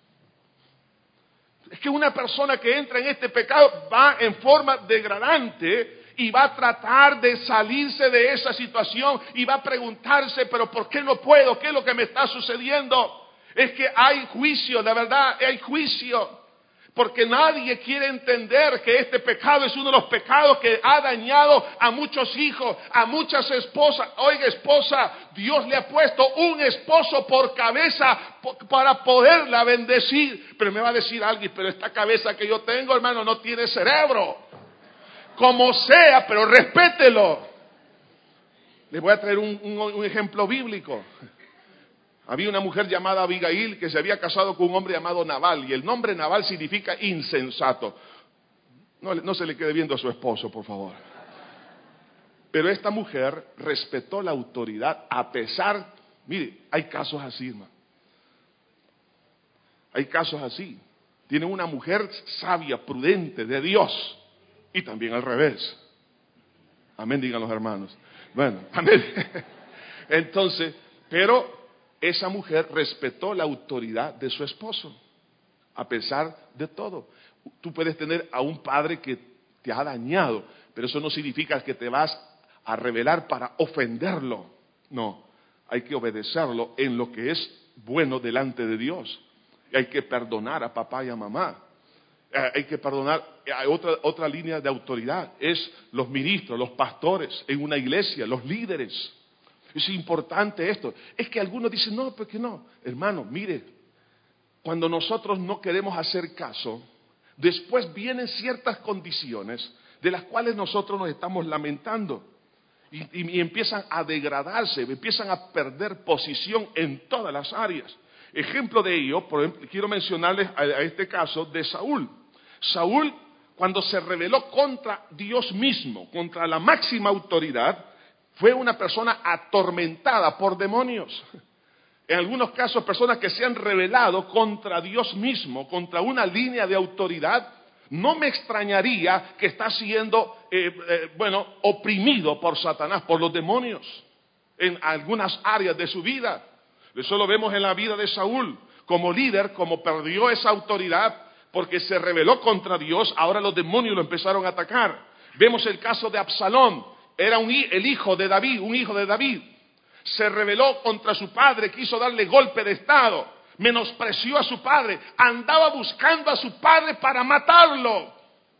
Es que una persona que entra en este pecado va en forma degradante y va a tratar de salirse de esa situación y va a preguntarse, pero ¿por qué no puedo? ¿Qué es lo que me está sucediendo? Es que hay juicio, de verdad, hay juicio. Porque nadie quiere entender que este pecado es uno de los pecados que ha dañado a muchos hijos, a muchas esposas. Oiga, esposa, Dios le ha puesto un esposo por cabeza para poderla bendecir. Pero me va a decir alguien, pero esta cabeza que yo tengo, hermano, no tiene cerebro. Como sea, pero respételo. Les voy a traer un ejemplo bíblico. Había una mujer llamada Abigail que se había casado con un hombre llamado Nabal, y el nombre Nabal significa insensato. No se le quede viendo a su esposo, por favor. Pero esta mujer respetó la autoridad a pesar, mire, hay casos así, hermano. Hay casos así. Tiene una mujer sabia, prudente, de Dios, y también al revés. Amén, digan los hermanos. Bueno, amén. Entonces, pero esa mujer respetó la autoridad de su esposo, a pesar de todo. Tú puedes tener a un padre que te ha dañado, pero eso no significa que te vas a rebelar para ofenderlo. No, hay que obedecerlo en lo que es bueno delante de Dios. Y hay que perdonar a papá y a mamá. Hay que perdonar. Hay otra línea de autoridad, es los ministros, los pastores en una iglesia, los líderes. Es importante esto. Es que algunos dicen, no, ¿por qué no? Hermano, mire, cuando nosotros no queremos hacer caso, después vienen ciertas condiciones de las cuales nosotros nos estamos lamentando. Y empiezan a degradarse, empiezan a perder posición en todas las áreas. Ejemplo de ello, por ejemplo, quiero mencionarles a este caso de Saúl. Saúl, cuando se rebeló contra Dios mismo, contra la máxima autoridad, fue una persona atormentada por demonios. En algunos casos, personas que se han rebelado contra Dios mismo, contra una línea de autoridad. No me extrañaría que está siendo, oprimido por Satanás, por los demonios, en algunas áreas de su vida. Eso lo vemos en la vida de Saúl. Como líder, como perdió esa autoridad, porque se rebeló contra Dios, ahora los demonios lo empezaron a atacar. Vemos el caso de Absalón, era el hijo de David, un hijo de David. Se rebeló contra su padre, quiso darle golpe de estado. Menospreció a su padre, andaba buscando a su padre para matarlo.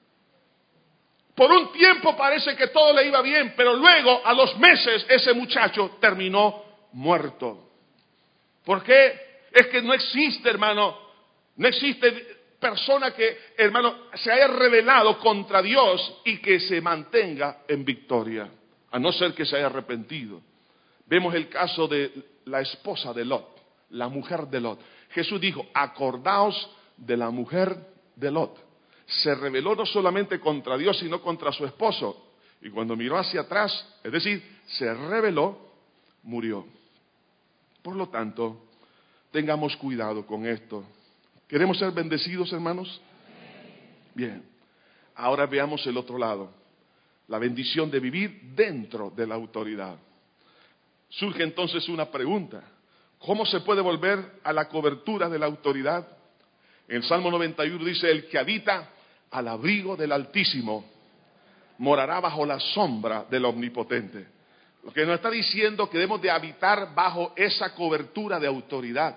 Por un tiempo parece que todo le iba bien, pero luego, a los meses, ese muchacho terminó muerto. ¿Por qué? Es que no existe, hermano, no existe persona que, hermano, se haya rebelado contra Dios y que se mantenga en victoria, a no ser que se haya arrepentido. Vemos el caso de la esposa de Lot. La mujer de Lot. Jesús dijo, acordaos de la mujer de Lot. Se rebeló no solamente contra Dios, sino contra su esposo. Y cuando miró hacia atrás, es decir, se rebeló, murió. Por lo tanto, tengamos cuidado con esto. ¿Queremos ser bendecidos, hermanos? Bien. Ahora veamos el otro lado. La bendición de vivir dentro de la autoridad. Surge entonces una pregunta. ¿Cómo se puede volver a la cobertura de la autoridad? En el Salmo 91 dice, el que habita al abrigo del Altísimo morará bajo la sombra del Omnipotente. Lo que nos está diciendo que debemos de habitar bajo esa cobertura de autoridad.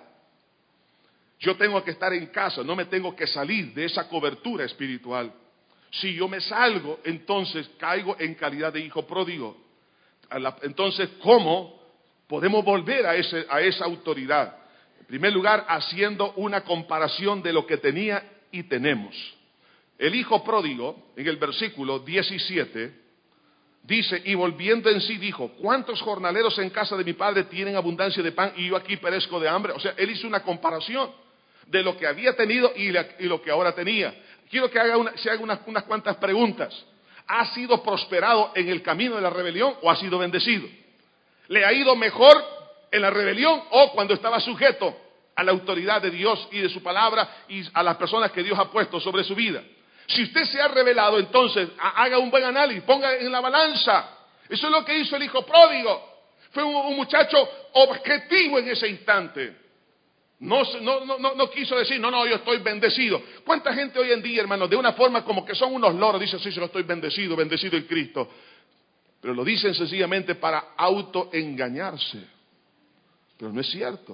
Yo tengo que estar en casa, no me tengo que salir de esa cobertura espiritual. Si yo me salgo, entonces caigo en calidad de hijo pródigo. Entonces, ¿cómo podemos volver a esa autoridad? En primer lugar, haciendo una comparación de lo que tenía y tenemos. El hijo pródigo, en el versículo 17, dice, y volviendo en sí dijo, ¿cuántos jornaleros en casa de mi padre tienen abundancia de pan y yo aquí perezco de hambre? O sea, él hizo una comparación de lo que había tenido y lo que ahora tenía. Quiero que se haga unas cuantas preguntas. ¿Ha sido prosperado en el camino de la rebelión o ha sido bendecido? ¿Le ha ido mejor en la rebelión o cuando estaba sujeto a la autoridad de Dios y de su palabra y a las personas que Dios ha puesto sobre su vida? Si usted se ha rebelado, entonces haga un buen análisis, ponga en la balanza. Eso es lo que hizo el hijo pródigo. Fue un muchacho objetivo en ese instante. No quiso decir, no, yo estoy bendecido. ¿Cuánta gente hoy en día, hermanos, de una forma como que son unos loros, dice, sí, yo estoy bendecido en Cristo? Pero lo dicen sencillamente para autoengañarse. Pero no es cierto.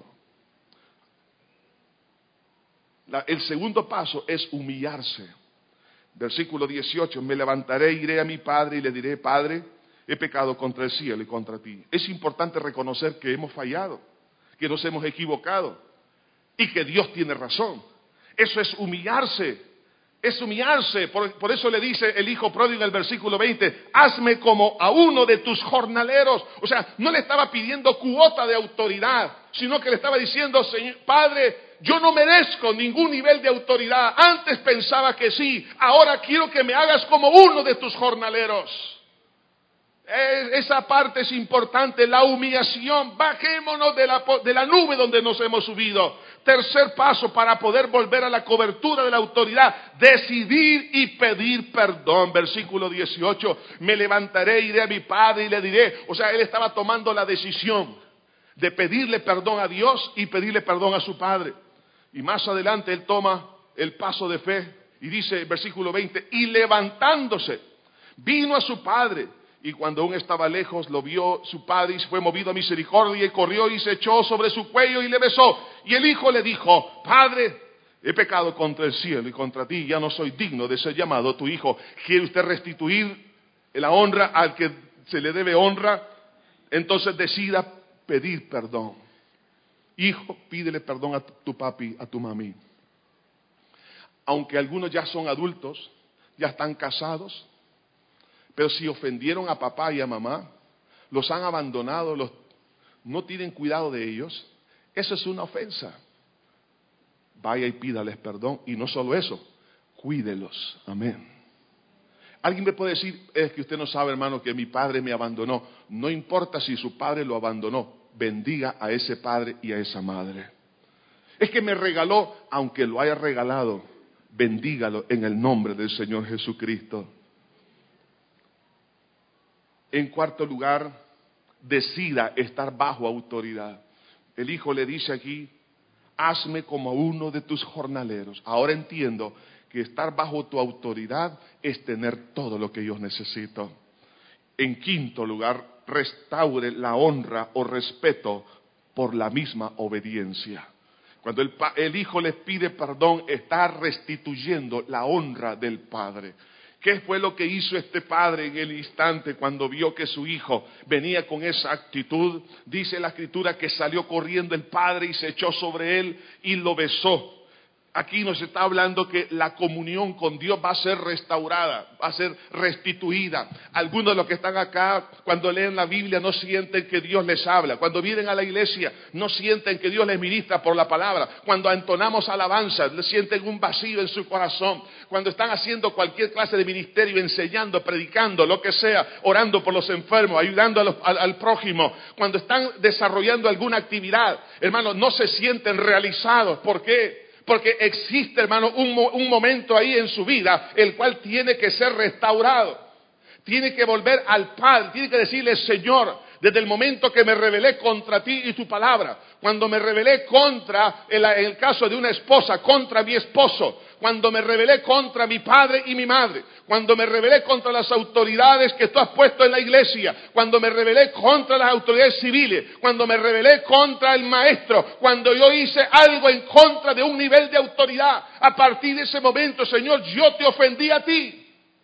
El segundo paso es humillarse. Versículo 18, me levantaré, iré a mi padre y le diré, Padre, he pecado contra el cielo y contra ti. Es importante reconocer que hemos fallado, que nos hemos equivocado y que Dios tiene razón. Eso es humillarse. Es humillarse. Por eso le dice el hijo pródigo en el versículo 20, hazme como a uno de tus jornaleros. O sea, no le estaba pidiendo cuota de autoridad, sino que le estaba diciendo, Señor, Padre, yo no merezco ningún nivel de autoridad. Antes pensaba que sí, ahora quiero que me hagas como uno de tus jornaleros. Esa parte es importante, la humillación. Bajémonos de la nube donde nos hemos subido. Tercer paso para poder volver a la cobertura de la autoridad, decidir y pedir perdón. Versículo 18, me levantaré, iré a mi padre y le diré. O sea, él estaba tomando la decisión de pedirle perdón a Dios y pedirle perdón a su padre. Y más adelante él toma el paso de fe y dice, versículo 20, y levantándose, vino a su padre. Y cuando aún estaba lejos, lo vio su padre y fue movido a misericordia y corrió y se echó sobre su cuello y le besó. Y el hijo le dijo, Padre, he pecado contra el cielo y contra ti, ya no soy digno de ser llamado tu hijo. ¿Quiere usted restituir la honra al que se le debe honra? Entonces decida pedir perdón. Hijo, pídele perdón a tu papi, a tu mami. Aunque algunos ya son adultos, ya están casados, pero si ofendieron a papá y a mamá, los han abandonado, no tienen cuidado de ellos, eso es una ofensa. Vaya y pídales perdón, y no solo eso, cuídelos. Amén. Alguien me puede decir, es que usted no sabe, hermano, que mi padre me abandonó. No importa si su padre lo abandonó, bendiga a ese padre y a esa madre. Es que me regaló, aunque lo haya regalado, bendígalo en el nombre del Señor Jesucristo. En cuarto lugar, decida estar bajo autoridad. El hijo le dice aquí, hazme como uno de tus jornaleros. Ahora entiendo que estar bajo tu autoridad es tener todo lo que yo necesito. En quinto lugar, restaure la honra o respeto por la misma obediencia. Cuando el hijo les pide perdón, está restituyendo la honra del padre. ¿Qué fue lo que hizo este padre en el instante cuando vio que su hijo venía con esa actitud? Dice la escritura que salió corriendo el padre y se echó sobre él y lo besó. Aquí nos está hablando que la comunión con Dios va a ser restaurada, va a ser restituida. Algunos de los que están acá, cuando leen la Biblia, no sienten que Dios les habla. Cuando vienen a la iglesia, no sienten que Dios les ministra por la palabra. Cuando entonamos alabanza, sienten un vacío en su corazón. Cuando están haciendo cualquier clase de ministerio, enseñando, predicando, lo que sea, orando por los enfermos, ayudando al prójimo. Cuando están desarrollando alguna actividad, hermanos, no se sienten realizados. ¿Por qué? Porque existe, hermano, un momento ahí en su vida, el cual tiene que ser restaurado. Tiene que volver al Padre, tiene que decirle, Señor, desde el momento que me rebelé contra ti y tu palabra, cuando me rebelé contra, en el caso de una esposa, contra mi esposo, cuando me rebelé contra mi padre y mi madre, cuando me rebelé contra las autoridades que tú has puesto en la iglesia, cuando me rebelé contra las autoridades civiles, cuando me rebelé contra el maestro, cuando yo hice algo en contra de un nivel de autoridad, a partir de ese momento, Señor, yo te ofendí a ti.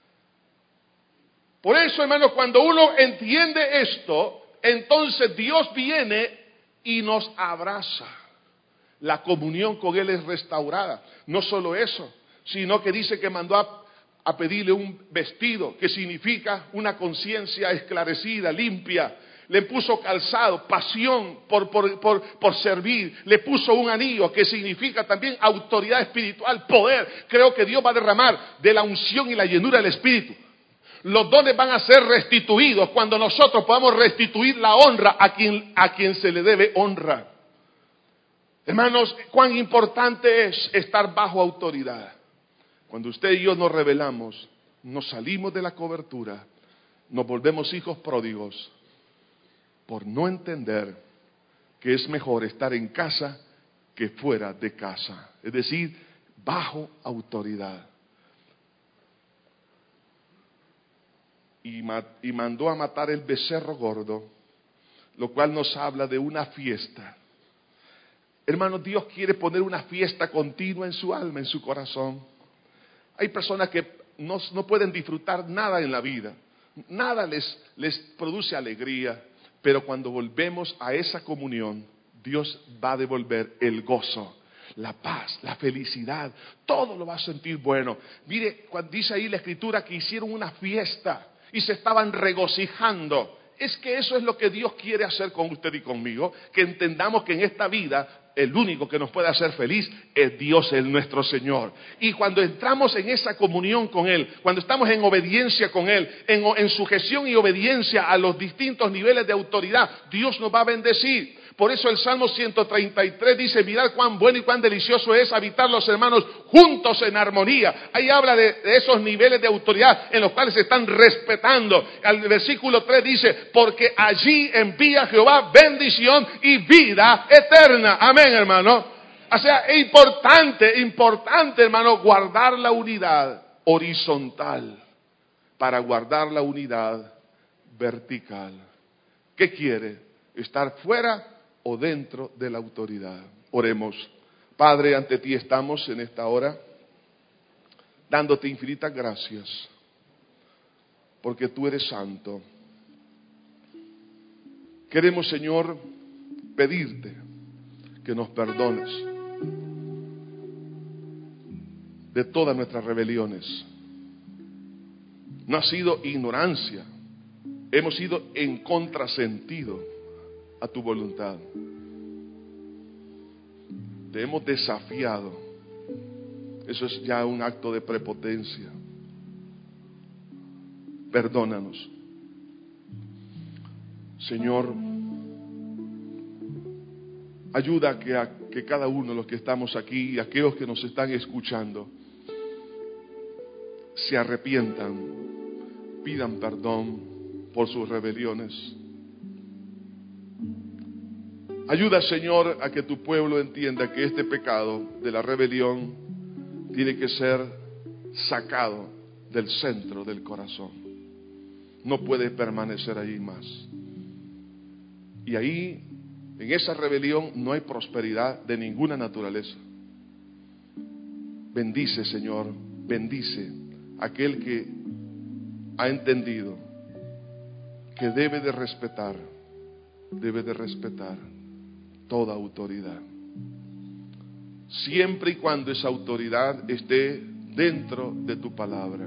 Por eso, hermanos, cuando uno entiende esto, entonces Dios viene y nos abraza. La comunión con Él es restaurada. No solo eso, sino que dice que mandó a pedirle un vestido, que significa una conciencia esclarecida, limpia. Le puso calzado, pasión por servir. Le puso un anillo, que significa también autoridad espiritual, poder. Creo que Dios va a derramar de la unción y la llenura del Espíritu. Los dones van a ser restituidos cuando nosotros podamos restituir la honra a quien se le debe honra. Hermanos, cuán importante es estar bajo autoridad. Cuando usted y yo nos rebelamos, nos salimos de la cobertura, nos volvemos hijos pródigos por no entender que es mejor estar en casa que fuera de casa. Es decir, bajo autoridad. Y mandó a matar el becerro gordo, lo cual nos habla de una fiesta. Hermanos, Dios quiere poner una fiesta continua en su alma, en su corazón. Hay personas que no pueden disfrutar nada en la vida, nada les produce alegría, pero cuando volvemos a esa comunión, Dios va a devolver el gozo, la paz, la felicidad, todo lo va a sentir bueno. Mire, cuando dice ahí la Escritura que hicieron una fiesta y se estaban regocijando. Es que eso es lo que Dios quiere hacer con usted y conmigo, que entendamos que en esta vida el único que nos puede hacer feliz es Dios, el nuestro Señor. Y cuando entramos en esa comunión con Él, cuando estamos en obediencia con Él, en sujeción y obediencia a los distintos niveles de autoridad, Dios nos va a bendecir. Por eso el Salmo 133 dice, mirad cuán bueno y cuán delicioso es habitar los hermanos juntos en armonía. Ahí habla de esos niveles de autoridad en los cuales se están respetando. El versículo 3 dice, porque allí envía Jehová bendición y vida eterna. Amén, hermano. O sea, es importante, hermano, guardar la unidad horizontal para guardar la unidad vertical. ¿Qué quiere? ¿Estar fuera o dentro de la autoridad? Oremos. Padre, ante ti estamos en esta hora, dándote infinitas gracias, porque tú eres santo. Queremos, Señor, pedirte que nos perdones de todas nuestras rebeliones. No ha sido ignorancia, hemos ido en contrasentido a tu voluntad. Te hemos desafiado. Eso es ya un acto de prepotencia. Perdónanos. Señor, Ayuda a que cada uno de los que estamos aquí y aquellos que nos están escuchando se arrepientan, pidan perdón por sus rebeliones. Ayuda, Señor, a que tu pueblo entienda que este pecado de la rebelión tiene que ser sacado del centro del corazón. No puede permanecer ahí más. Y ahí, en esa rebelión, no hay prosperidad de ninguna naturaleza. Bendice, Señor, bendice a aquel que ha entendido que debe de respetar toda autoridad. Siempre y cuando esa autoridad esté dentro de tu palabra.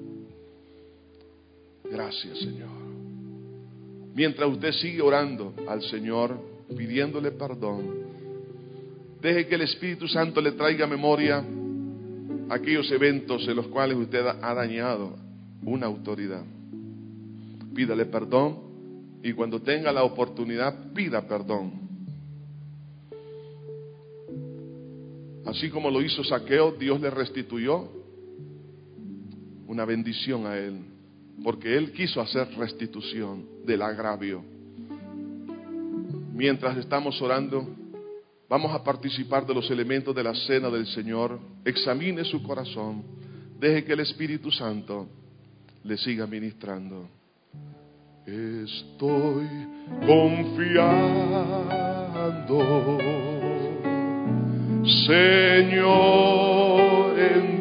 Gracias, Señor. Mientras usted sigue orando al Señor, pidiéndole perdón, deje que el Espíritu Santo le traiga a memoria aquellos eventos en los cuales usted ha dañado una autoridad. Pídale perdón y cuando tenga la oportunidad, pida perdón. Así como lo hizo Zaqueo, Dios le restituyó una bendición a él, porque él quiso hacer restitución del agravio. Mientras estamos orando, vamos a participar de los elementos de la cena del Señor. Examine su corazón, deje que el Espíritu Santo le siga ministrando. Estoy confiando, Señor, en